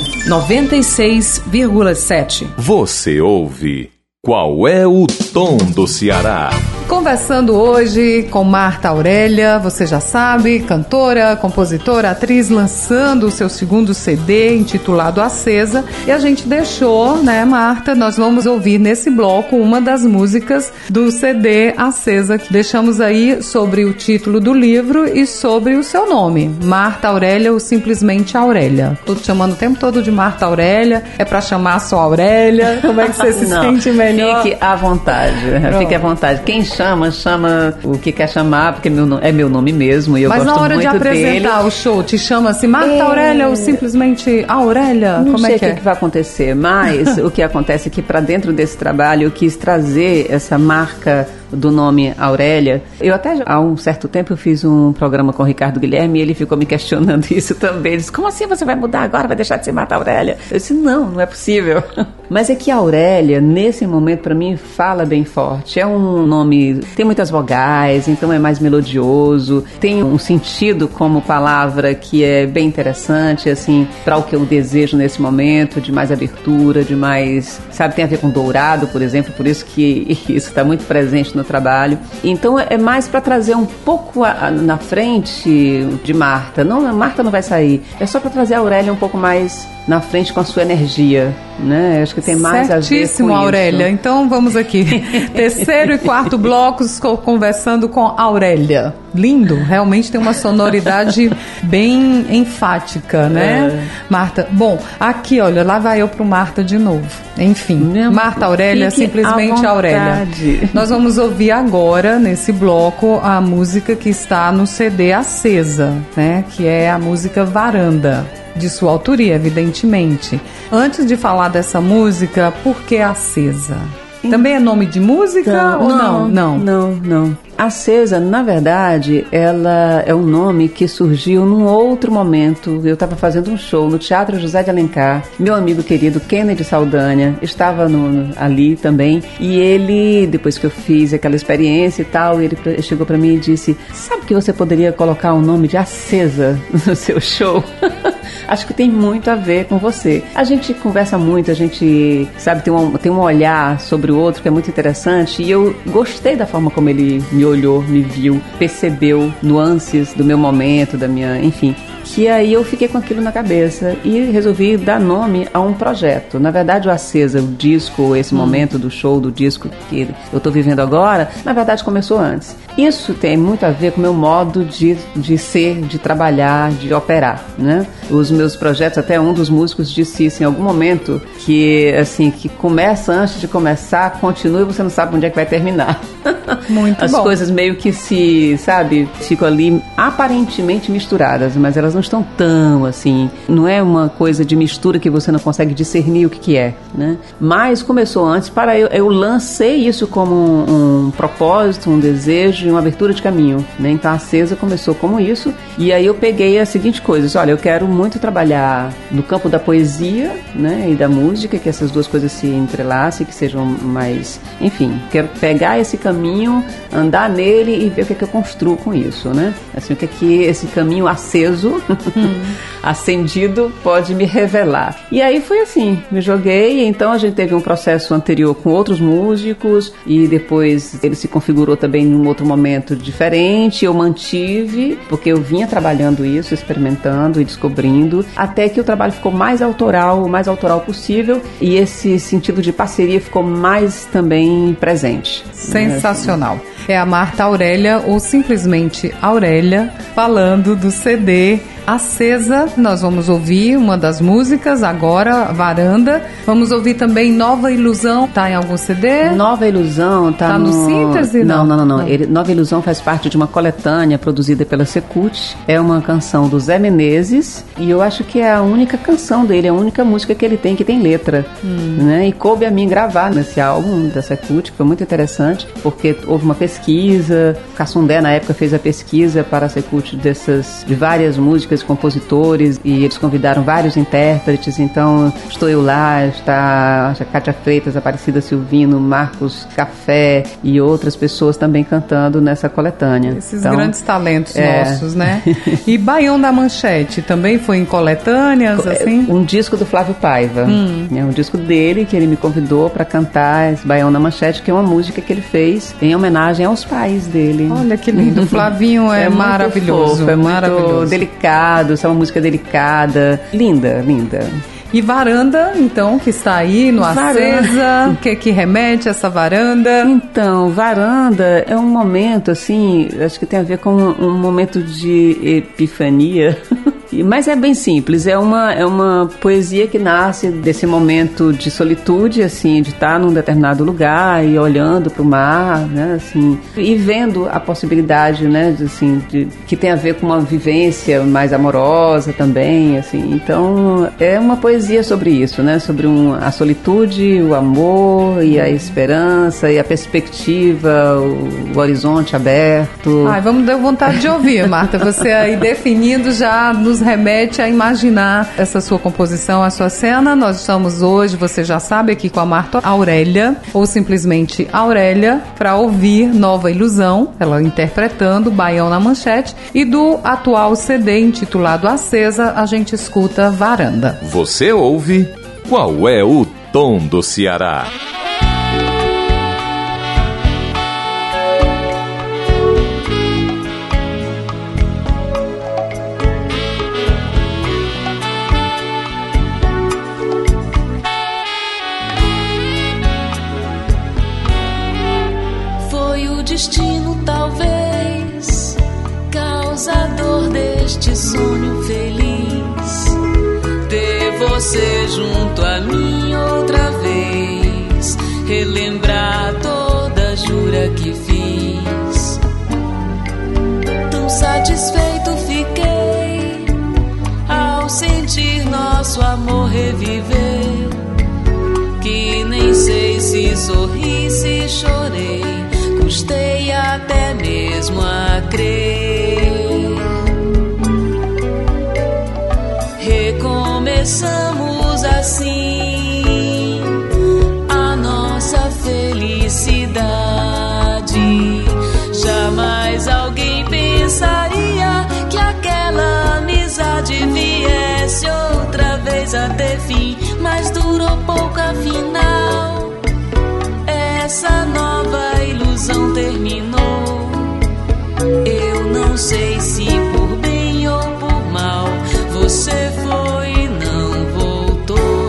96,7. Você ouve Qual é o Tom do Ceará? Conversando hoje com Marta Aurélia, você já sabe, cantora, compositora, atriz, lançando o seu segundo CD intitulado Acesa. E a gente deixou, né, Marta, nós vamos ouvir nesse bloco uma das músicas do CD Acesa, que deixamos aí sobre o título do livro e sobre o seu nome, Marta Aurélia ou simplesmente Aurélia. Tô te chamando o tempo todo de Marta Aurélia, é pra chamar só Aurélia? Como é que você se sente melhor? Fique à vontade, fique à vontade. Quem chama o que quer chamar, porque é meu nome mesmo e eu gosto muito dele. Mas na hora de apresentar o show, te chama assim, Marta Aurélia ou simplesmente Aurélia? Não sei o que vai acontecer, mas o que acontece é que para dentro desse trabalho eu quis trazer essa marca do nome Aurélia. Eu até há um certo tempo eu fiz um programa com o Ricardo Guilherme e ele ficou me questionando isso também. Ele disse, como assim você vai mudar agora, vai deixar de ser Marta Aurélia? Eu disse, não é possível. Mas é que Aurélia, nesse momento, para mim, fala bem forte. É um nome, tem muitas vogais, então é mais melodioso, tem um sentido como palavra que é bem interessante, assim, para o que eu desejo nesse momento, de mais abertura, de mais, sabe, tem a ver com dourado, por exemplo, por isso que isso está muito presente no trabalho. Então é mais para trazer um pouco na frente de Marta. Não, Marta não vai sair, é só para trazer a Aurélia um pouco mais na frente com a sua energia, né? Acho que tem mais a ver com isso. Certíssimo, Aurélia. Então vamos aqui. Terceiro e quarto blocos conversando com Aurélia. Lindo, realmente tem uma sonoridade bem enfática, né? Marta, bom, aqui, olha, lá vai eu pro Marta de novo. Enfim, Marta Aurélia, simplesmente Aurélia. Nós vamos ouvir agora, nesse bloco, a música que está no CD Acesa, né? Que é a música Varanda, de sua autoria, evidentemente. Antes de falar dessa música, por que Acesa? Também é nome de música ou não? Não. Acesa, na verdade, ela é um nome que surgiu num outro momento. Eu estava fazendo um show no Teatro José de Alencar. Meu amigo querido Kennedy Saldanha estava ali também. E ele, depois que eu fiz aquela experiência e tal, ele chegou para mim e disse, sabe que você poderia colocar o nome de Acesa no seu show? Acho que tem muito a ver com você. A gente conversa muito, a gente, sabe, tem um olhar sobre o outro que é muito interessante. E eu gostei da forma como ele me olhou, me viu, percebeu nuances do meu momento, da minha, enfim. Que aí eu fiquei com aquilo na cabeça e resolvi dar nome a um projeto. Na verdade, o Acesa, o disco, esse momento do show, do disco que eu estou vivendo agora, na verdade começou antes. Isso tem muito a ver com o meu modo de ser, de trabalhar, de operar, né? Os meus projetos, até um dos músicos disse isso em algum momento, que assim, que começa antes de começar, continua e você não sabe onde é que vai terminar. Muito As bom. coisas meio que ficam ali aparentemente misturadas, mas elas não estão tão assim, não é uma coisa de mistura que você não consegue discernir o que é, né? Mas começou antes, eu lancei isso como um propósito, um desejo e uma abertura de caminho, né? Então a Acesa começou como isso, e aí eu peguei as seguintes coisas, olha, eu quero muito trabalhar no campo da poesia, né, e da música, que essas duas coisas se entrelacem, que sejam mais, enfim, quero pegar esse caminho, andar nele e ver o que eu construo com isso, né? Assim, o que esse caminho aceso acendido pode me revelar. E aí foi assim, me joguei. Então a gente teve um processo anterior com outros músicos e depois ele se configurou também em um outro momento diferente. Eu mantive, porque eu vinha trabalhando isso, experimentando e descobrindo, até que o trabalho ficou mais autoral, o mais autoral possível, e esse sentido de parceria ficou mais também presente. Sensacional. É a Marta Aurélia, ou simplesmente Aurélia, falando do CD Acesa. Nós vamos ouvir uma das músicas agora, Varanda. Vamos ouvir também Nova Ilusão. Tá em algum CD? Nova Ilusão tá no Síntese? Não. Nova Ilusão faz parte de uma coletânea produzida pela Secult. É uma canção do Zé Menezes e eu acho que é a única canção dele, a única música que ele tem que tem letra, né? E coube a mim gravar nesse álbum da Secult, que foi muito interessante, porque houve uma pesquisa. Cassundé na época fez a pesquisa para a Secult de várias músicas, compositores, e eles convidaram vários intérpretes. Então estou eu lá, está a Cátia Freitas, Aparecida Silvino, Marcos Café e outras pessoas também cantando nessa coletânea. Esses grandes talentos nossos, né? E Baião da Manchete também foi em coletâneas, assim? Um disco do Flávio Paiva. É um disco dele que ele me convidou para cantar esse Baião da Manchete, que é uma música que ele fez em homenagem aos pais dele. Olha que lindo. O Flavinho é maravilhoso. Fofo, é maravilhoso. Muito delicado, é uma música delicada, linda. E Varanda, então, que está aí no Acesa, o que remete a essa varanda? Então, Varanda é um momento, assim, acho que tem a ver com um momento de epifania, mas é bem simples, é uma poesia que nasce desse momento de solitude, assim, de estar num determinado lugar e olhando para o mar, né, assim, e vendo a possibilidade, né, que tem a ver com uma vivência mais amorosa também, assim. Então, é uma poesia sobre isso, né? Sobre a solitude, o amor e a esperança e a perspectiva, o horizonte aberto. Ai, vamos dar vontade de ouvir, Marta. Você aí definindo já nos remete a imaginar essa sua composição, a sua cena. Nós estamos hoje, você já sabe, aqui com a Marta Aurélia, ou simplesmente Aurélia, para ouvir Nova Ilusão, ela interpretando Baião na Manchete, e do atual CD intitulado Acesa, a gente escuta Varanda. Você ouve Qual é o Tom do Ceará? Foi o destino, talvez, causador deste sonho feliz. Você junto a mim outra vez, relembrar toda a jura que fiz. Tão satisfeito fiquei ao sentir nosso amor reviver, que nem sei se sorri, se chorei, custei até mesmo a crer. Recomeçamos assim a nossa felicidade. Jamais alguém pensaria que aquela amizade viesse outra vez a ter fim, mas durou pouco afinal. Essa nova ilusão terminou. Eu não sei se por bem ou por mal você foi e não voltou.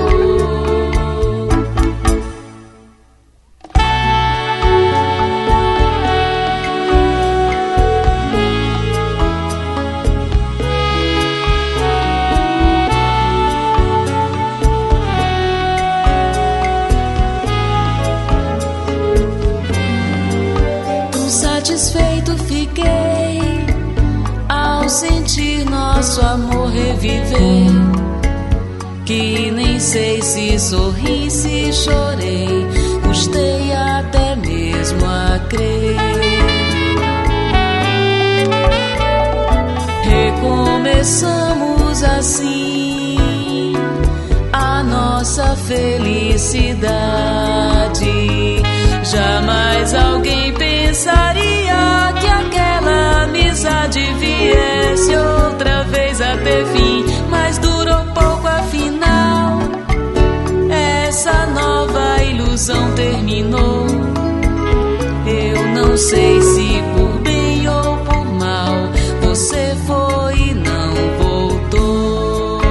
Tão satisfeito fiquei ao sentir nosso amor reviver, que nem sei se sorri, se chorei, custei até mesmo a crer. Recomeçamos assim a nossa felicidade. Jamais alguém pensaria que aquela amizade viesse outra vez ter fim, mas durou pouco afinal. Essa nova ilusão terminou. Eu não sei se por bem ou por mal você foi e não voltou,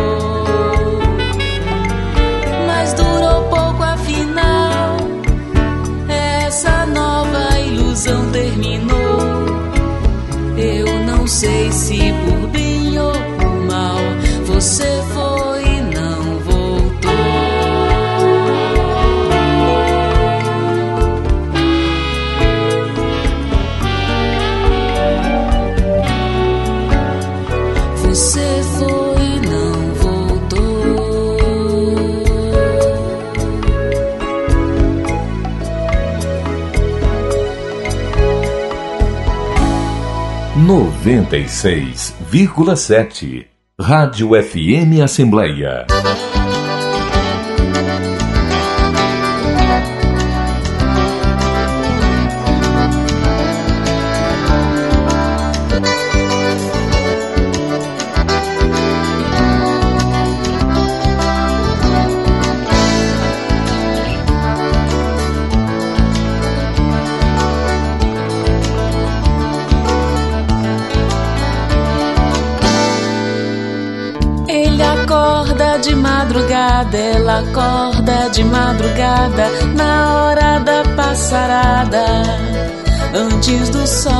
mas durou pouco afinal. Essa nova ilusão terminou. Eu não sei se por bem ou por mal você foi e não voltou. 96,7 Rádio FM Assembleia. De madrugada, ela acorda de madrugada, na hora da passarada, antes do sol.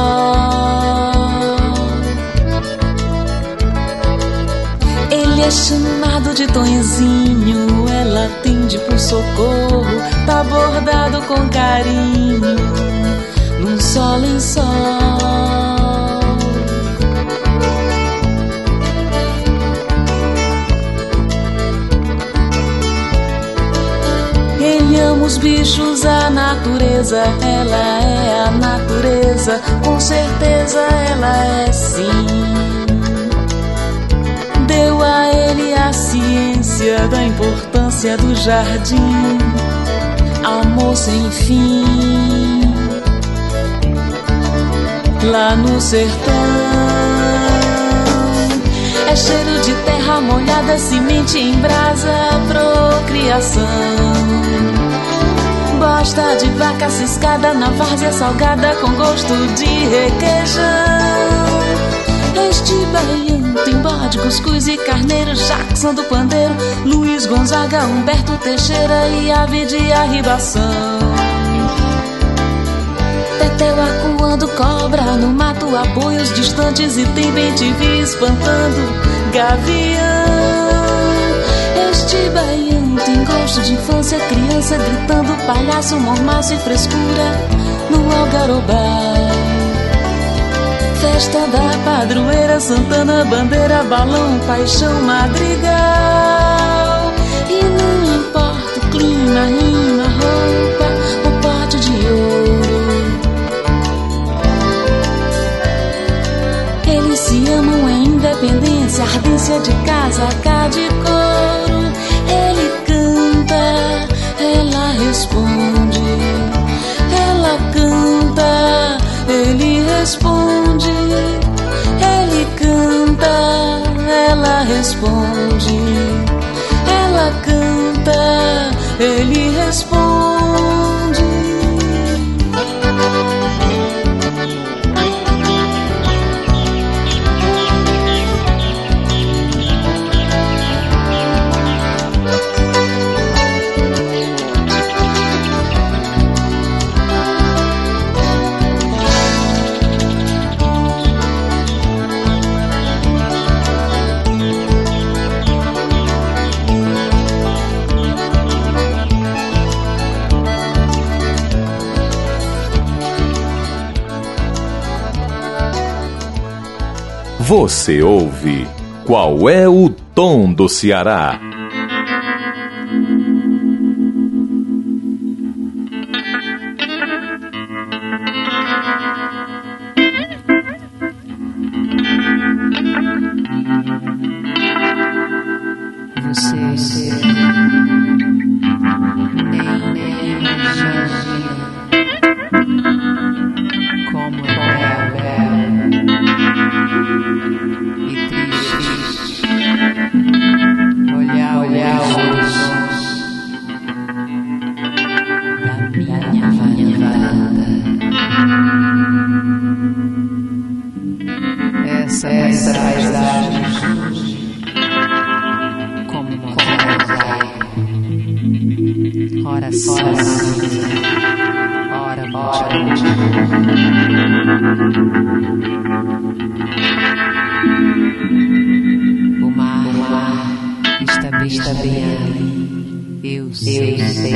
Ele é chamado de Tonzinho, ela atende por socorro, tá bordado com carinho, num só lençol. Ele ama os bichos, a natureza, ela é a natureza, com certeza ela é sim. Deu a ele a ciência da importância do jardim, amor sem fim. Lá no sertão é cheiro de terra molhada, semente em brasa, procriação. Gosta de vaca ciscada na várzea salgada, com gosto de requeijão. Este baiano tem bode, cuscuz e carneiro, Jackson do pandeiro, Luiz Gonzaga, Humberto Teixeira e ave de arribação. Tetel acuando cobra no mato, apoios distantes e tem bem-te-vi espantando gavião. Este baiano tem gosto de infância, criança gritando, palhaço, mormaço e frescura no algarobá. Festa da padroeira, Santana, bandeira, balão, paixão, madrigal. E não importa o clima, rima, roupa, o pote de ouro. Eles se amam em independência, ardência de casaca de couro. Ele canta, ela responde. Ela canta, ele responde. Ele canta, ela responde. Ela canta, ele responde. Você ouve Qual é o Tom do Ceará? E triste minha varanda. Essa paisagem como uma ora cinza, ora morte. O mar está bem ali, eu sei.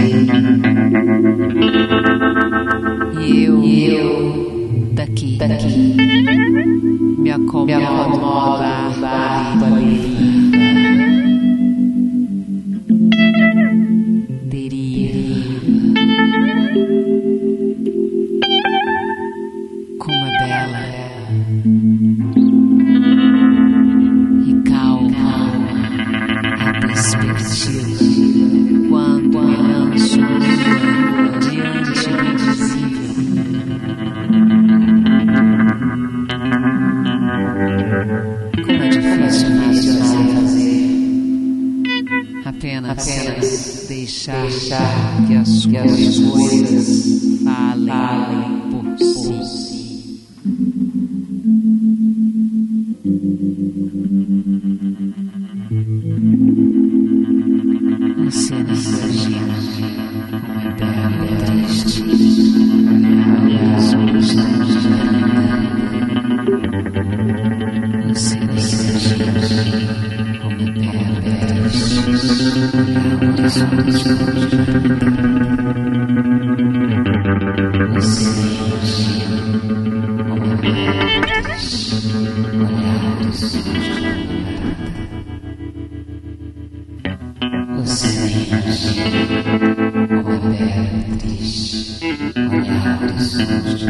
E eu daqui me acomodo a deriva. Como é bela e calma a perspectiva quando lanço nua diante do invisível. Como é difícil fazer. Apenas deixar que as coisas falem por si. Você não imagina como é belo e triste olhar as luzes de verão. Você não imagina como é belo e triste olhar as luzes de verão. Você não imagina como é belo e triste olhar as luzes de verão. Você nem imagina como é belo e triste olhar o horizonte.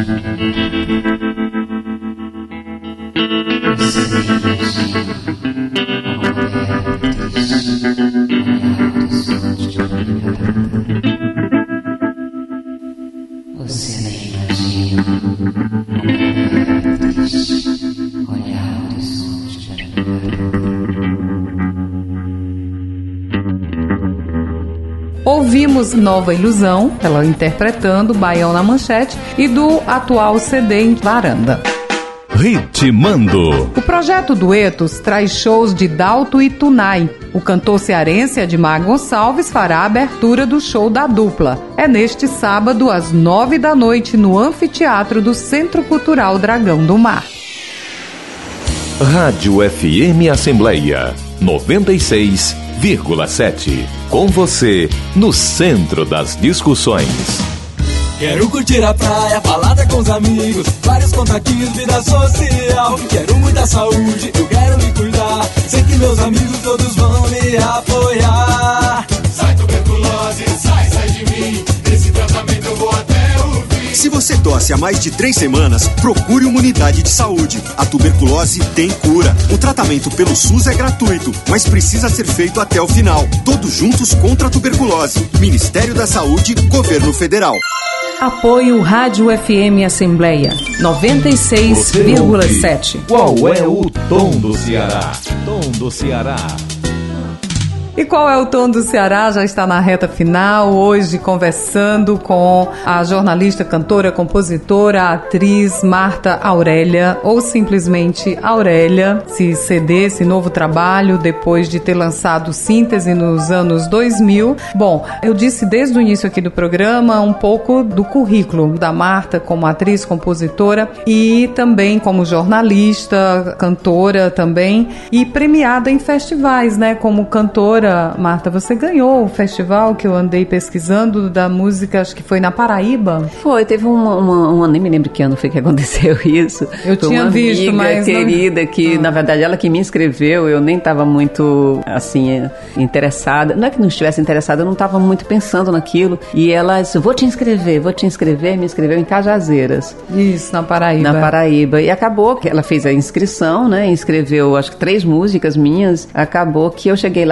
Você nem imagina como é belo e triste olhar o horizonte. Você nem imagina como é belo e triste olhar o horizonte. Ouvimos Nova Ilusão, ela interpretando Baião na Manchete, e do atual CD em Varanda. Ritmando. O projeto Duetos traz shows de Dalto e Tunai. O cantor cearense Edmar Gonçalves fará a abertura do show da dupla. É neste sábado, às 9 da noite, no Anfiteatro do Centro Cultural Dragão do Mar. Rádio FM Assembleia 96,7. Com você, no centro das discussões. Quero curtir a praia, balada com os amigos, vários contatinhos, vida social. Quero muita saúde, eu quero me cuidar. Sei que meus amigos todos vão me apoiar. Sai tuberculose, sai de mim. Esse tratamento eu vou até o fim. Se você tosse há mais de 3 semanas, procure uma unidade de saúde. A tuberculose tem cura. O tratamento pelo SUS é gratuito, mas precisa ser feito até o final. Todos juntos contra a tuberculose. Ministério da Saúde, Governo Federal. Apoio Rádio FM Assembleia 96,7. Qual é o tom do Ceará? Tom do Ceará. E qual é o tom do Ceará? Já está na reta final, hoje conversando com a jornalista, cantora, compositora, atriz Marta Aurélia, ou simplesmente Aurélia, esse CD, esse novo trabalho, depois de ter lançado Síntese nos anos 2000. Bom, eu disse desde o início aqui do programa um pouco do currículo da Marta como atriz, compositora e também como jornalista, cantora também, e premiada em festivais, né, como cantora. Marta, você ganhou o festival que eu andei pesquisando da música, acho que foi na Paraíba. Foi, teve uma nem me lembro que ano foi que aconteceu isso. Eu foi tinha uma visto, amiga mas querida que, na verdade, ela que me inscreveu, eu nem estava muito, assim, interessada. Não é que não estivesse interessada, eu não estava muito pensando naquilo. E ela disse, vou te inscrever, me inscreveu em Cajazeiras. Isso, na Paraíba. Na Paraíba. E acabou que ela fez a inscrição, né, inscreveu, acho que 3 músicas minhas. Acabou que eu cheguei lá sem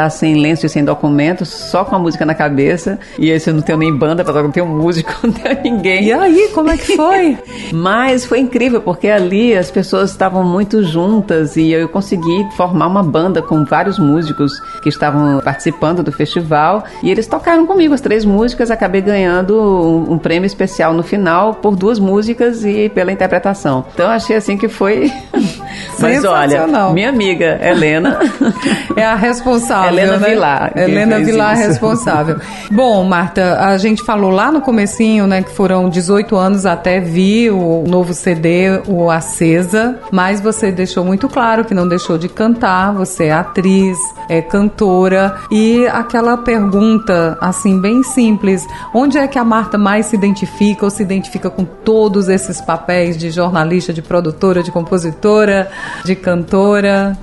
silêncio e sem documentos, só com a música na cabeça. E esse eu não tenho nem banda, não tenho músico, não tenho ninguém. E aí, como é que foi? Mas foi incrível, porque ali as pessoas estavam muito juntas e eu consegui formar uma banda com vários músicos que estavam participando do festival. E eles tocaram comigo as 3 músicas, acabei ganhando um prêmio especial no final por 2 músicas e pela interpretação. Então achei assim que foi... Mas olha, minha amiga Helena... É a responsável, Helena né? Vilar. Helena Vilar é responsável. Bom, Marta, a gente falou lá no comecinho, né, que foram 18 anos até vir o novo CD, o Acesa, mas você deixou muito claro que não deixou de cantar, você é atriz, é cantora, e aquela pergunta, assim, bem simples, onde é que a Marta mais se identifica ou se identifica com todos esses papéis de jornalista, de produtora, de compositora, de cantora?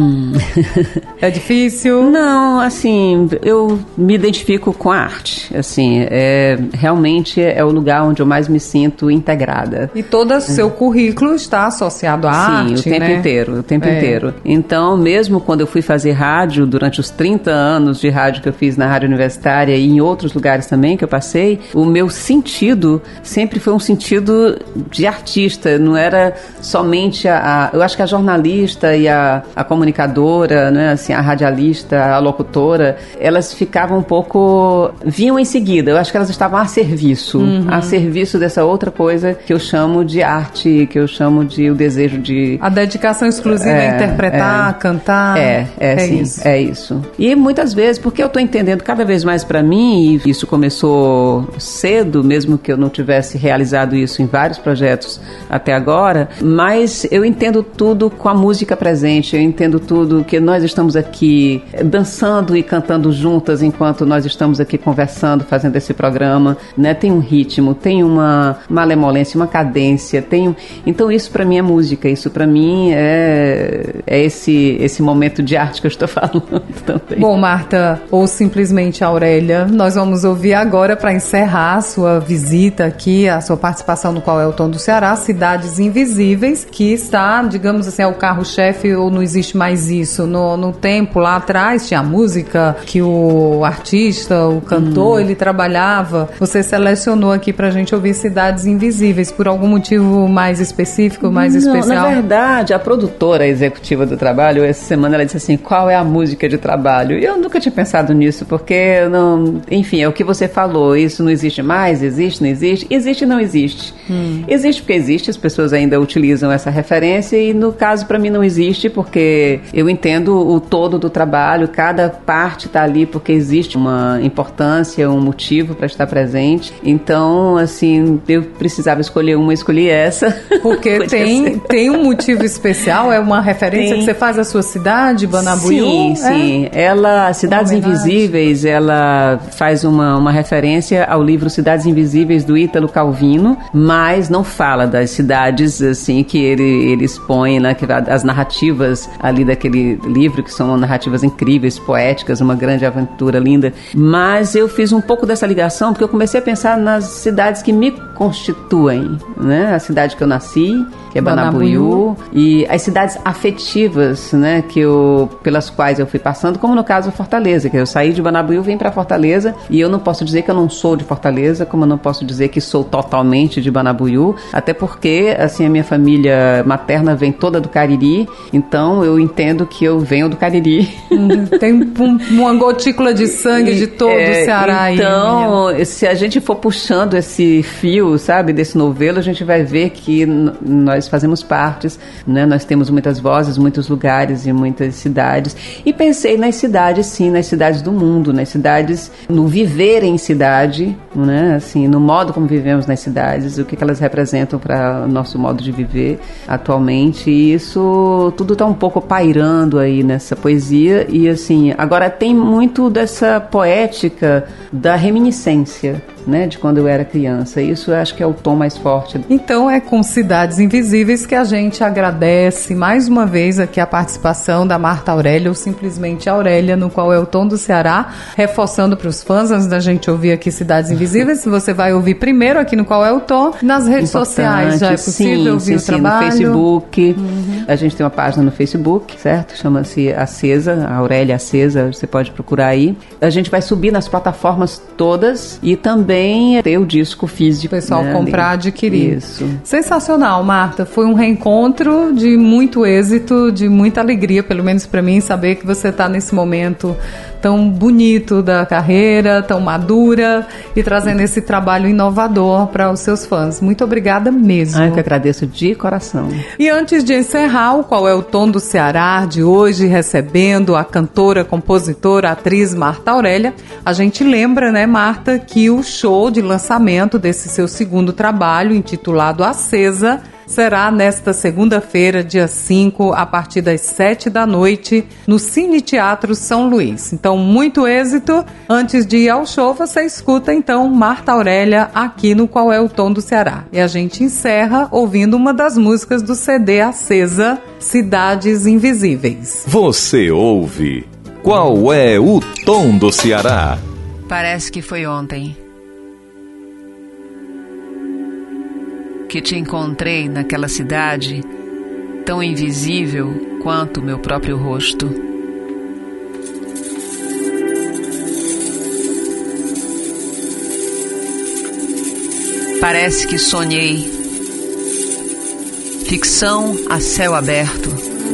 É difícil? Não, assim, eu me identifico com a arte, assim, realmente é o lugar onde eu mais me sinto integrada. E todo o seu currículo está associado à arte, Sim, o tempo inteiro. Então, mesmo quando eu fui fazer rádio, durante os 30 anos de rádio que eu fiz na Rádio Universitária e em outros lugares também que eu passei, o meu sentido sempre foi um sentido de artista, não era somente eu acho que a jornalista e a comunicadora, né, assim, a radialista, a locutora, elas ficavam um pouco... vinham em seguida, eu acho que elas estavam a serviço dessa outra coisa que eu chamo de arte, que eu chamo de o desejo de... A dedicação exclusiva a interpretar, cantar. Sim, isso. É isso. E muitas vezes, porque eu estou entendendo cada vez mais para mim, e isso começou cedo, mesmo que eu não tivesse realizado isso em vários projetos até agora, mas eu entendo tudo com a música presente, eu entendo tudo que nós estamos aqui dançando e cantando juntas enquanto nós estamos aqui conversando, fazendo esse programa, né? Tem um ritmo, tem uma malemolência, uma cadência, então isso para mim é música, isso para mim é esse momento de arte que eu estou falando também. Bom, Marta, ou simplesmente Aurélia, nós vamos ouvir agora, para encerrar a sua visita aqui, a sua participação no Qual é o Tom do Ceará, Cidades Invisíveis, que está, digamos assim, é o carro-chefe, ou não existe mais isso. No tempo lá atrás tinha a música que o artista, o cantor, ele trabalhava. Você selecionou aqui pra gente ouvir Cidades Invisíveis por algum motivo mais específico, mais especial? Na verdade, a produtora executiva do trabalho, essa semana ela disse assim, qual é a música de trabalho? E eu nunca tinha pensado nisso, porque não, enfim, é o que você falou, isso não existe mais, existe, não existe, existe, não existe. Existe porque existe, as pessoas ainda utilizam essa referência e no caso para mim não existe, porque eu entendo o todo do trabalho, cada parte está ali porque existe uma importância, um motivo para estar presente. Então, assim, eu precisava escolher uma, escolhi essa. Porque tem um motivo especial, é uma referência que você faz à sua cidade, Banabuiú? Sim. Cidades Invisíveis, ela faz uma referência ao livro Cidades Invisíveis do Ítalo Calvino, mas não fala das cidades, assim, que ele expõe, né, as narrativas ali daquele livro, que são narrativas incríveis, poéticas, uma grande aventura linda. Mas eu fiz um pouco dessa ligação porque eu comecei a pensar nas cidades que me constituem, né? A cidade que eu nasci, que é Banabuiú, e as cidades afetivas, né, pelas quais eu fui passando, como no caso Fortaleza, que eu saí de Banabuiú, vim para Fortaleza, e eu não posso dizer que eu não sou de Fortaleza, como eu não posso dizer que sou totalmente de Banabuiú, até porque, assim, a minha família materna vem toda do Cariri, então eu entendo que eu venho do Cariri. Tem uma gotícula de sangue de todo o Ceará aí. Então, se a gente for puxando esse fio, sabe, desse novelo, a gente vai ver que nós fazemos partes, né? Nós temos muitas vozes, muitos lugares e muitas cidades. E pensei nas cidades, sim, nas cidades do mundo, nas cidades, no viver em cidade, né? Assim, no modo como vivemos nas cidades, o que elas representam para o nosso modo de viver atualmente. E isso tudo está um pouco pairando aí nessa poesia. E assim, agora tem muito dessa poética da reminiscência, né, de quando eu era criança. Isso eu acho que é o tom mais forte. Então é com Cidades Invisíveis que a gente agradece mais uma vez aqui a participação da Marta Aurélia, ou simplesmente Aurélia, no Qual é o Tom do Ceará, reforçando para os fãs, antes da gente ouvir aqui Cidades Invisíveis, você vai ouvir primeiro aqui no Qual é o Tom, nas redes sociais já é possível ouvir o trabalho? No Facebook, a gente tem uma página no Facebook, certo? Chama-se Acesa, a Aurélia Acesa, você pode procurar aí. A gente vai subir nas plataformas todas e também ter o disco físico. O pessoal comprar, adquirir. Isso. Sensacional, Marta. Foi um reencontro de muito êxito, de muita alegria, pelo menos para mim, saber que você está nesse momento tão bonito da carreira, tão madura e trazendo esse trabalho inovador para os seus fãs. Muito obrigada mesmo. Eu que agradeço de coração. E antes de encerrar, o Qual é o Tom do Ceará de hoje, recebendo a cantora, compositora, atriz Marta Aurélia, a gente lembra, né, Marta, que o show de lançamento desse seu segundo trabalho, intitulado Acesa, será nesta segunda-feira, dia 5, a partir das 7 da noite, no Cine Teatro São Luís. Então, muito êxito. Antes de ir ao show, você escuta, então, Marta Aurélia aqui no Qual é o Tom do Ceará. E a gente encerra ouvindo uma das músicas do CD Acesa, Cidades Invisíveis. Você ouve Qual é o Tom do Ceará? Parece que foi ontem que te encontrei naquela cidade tão invisível quanto meu próprio rosto. Parece que sonhei ficção a céu aberto,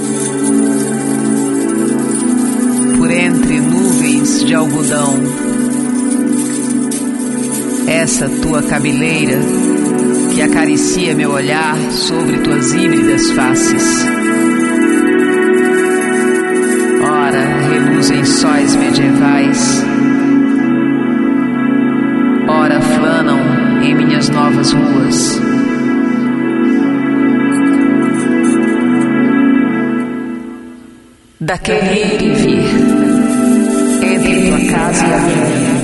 por entre nuvens de algodão. Essa tua cabeleira que acaricia meu olhar sobre tuas híbridas faces. Ora, reluzem sóis medievais, ora flanam em minhas novas ruas. Daquele ir e vir entre tua casa e a minha,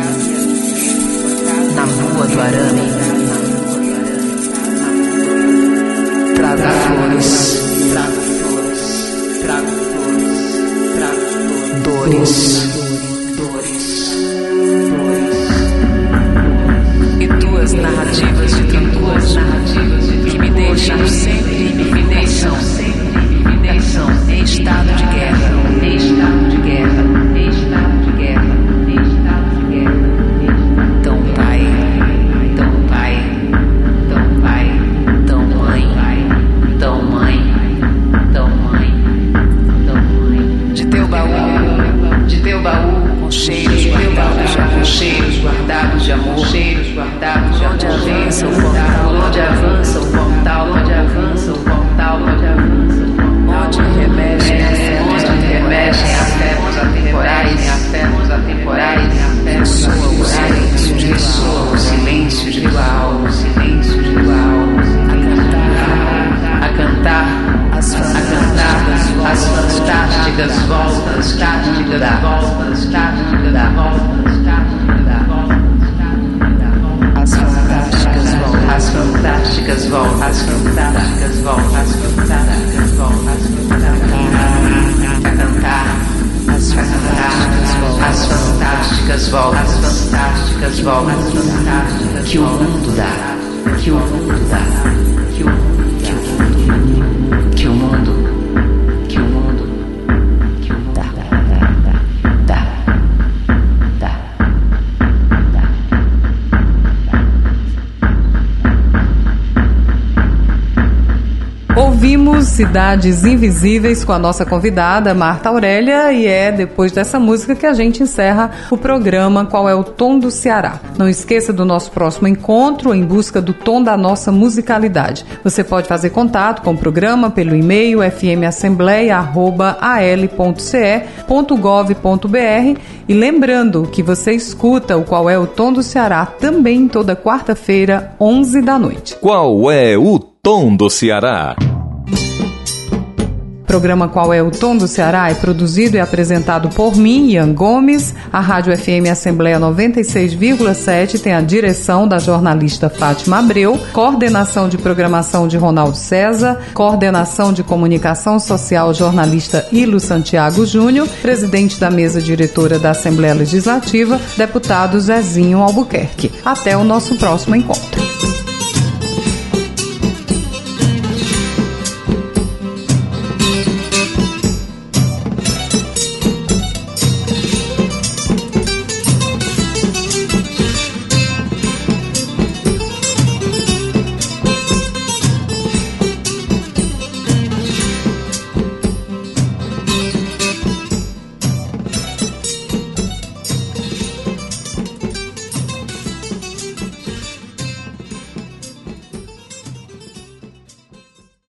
na rua do arame, trago flores, dores, e tuas narrativas de trancor, que me deixam sempre em indignação, em estado de guerra, em estado de guerra, em estado de guerra, em estado de guerra. Tão pai, tão pai, tão pai, tão mãe, tão mãe, tão mãe, tão mãe. De teu baú com cheiros guardados de amor, cheiros guardados de amor, cheiros guardados de amor. Onde avança o portal, onde avança o portal, onde avança o portal, onde avança o portal, onde remexem afetos atemporais, afetos atemporais, ressoa o silêncio de tua alma, o silêncio de tua alma, a cantar as fantásticas voltas, da volta, as fantásticas voltas, a cantar as fantásticas voltas que o mundo dá, que o mundo dá, que o mundo dá, que o mundo Ouvimos Cidades Invisíveis com a nossa convidada Marta Aurélia, e é depois dessa música que a gente encerra o programa Qual é o Tom do Ceará. Não esqueça do nosso próximo encontro em busca do tom da nossa musicalidade. Você pode fazer contato com o programa pelo e-mail fmassembleia@al.ce.gov.br, e lembrando que você escuta o Qual é o Tom do Ceará também toda quarta-feira, 11 da noite. Qual é o Tom do Ceará? programa Qual é o Tom do Ceará é produzido e apresentado por mim, Ian Gomes. A Rádio FM Assembleia 96,7 tem a direção da jornalista Fátima Abreu, coordenação de programação de Ronaldo César, coordenação de comunicação social jornalista Ilo Santiago Júnior, presidente da mesa diretora da Assembleia Legislativa, deputado Zezinho Albuquerque. Até o nosso próximo encontro.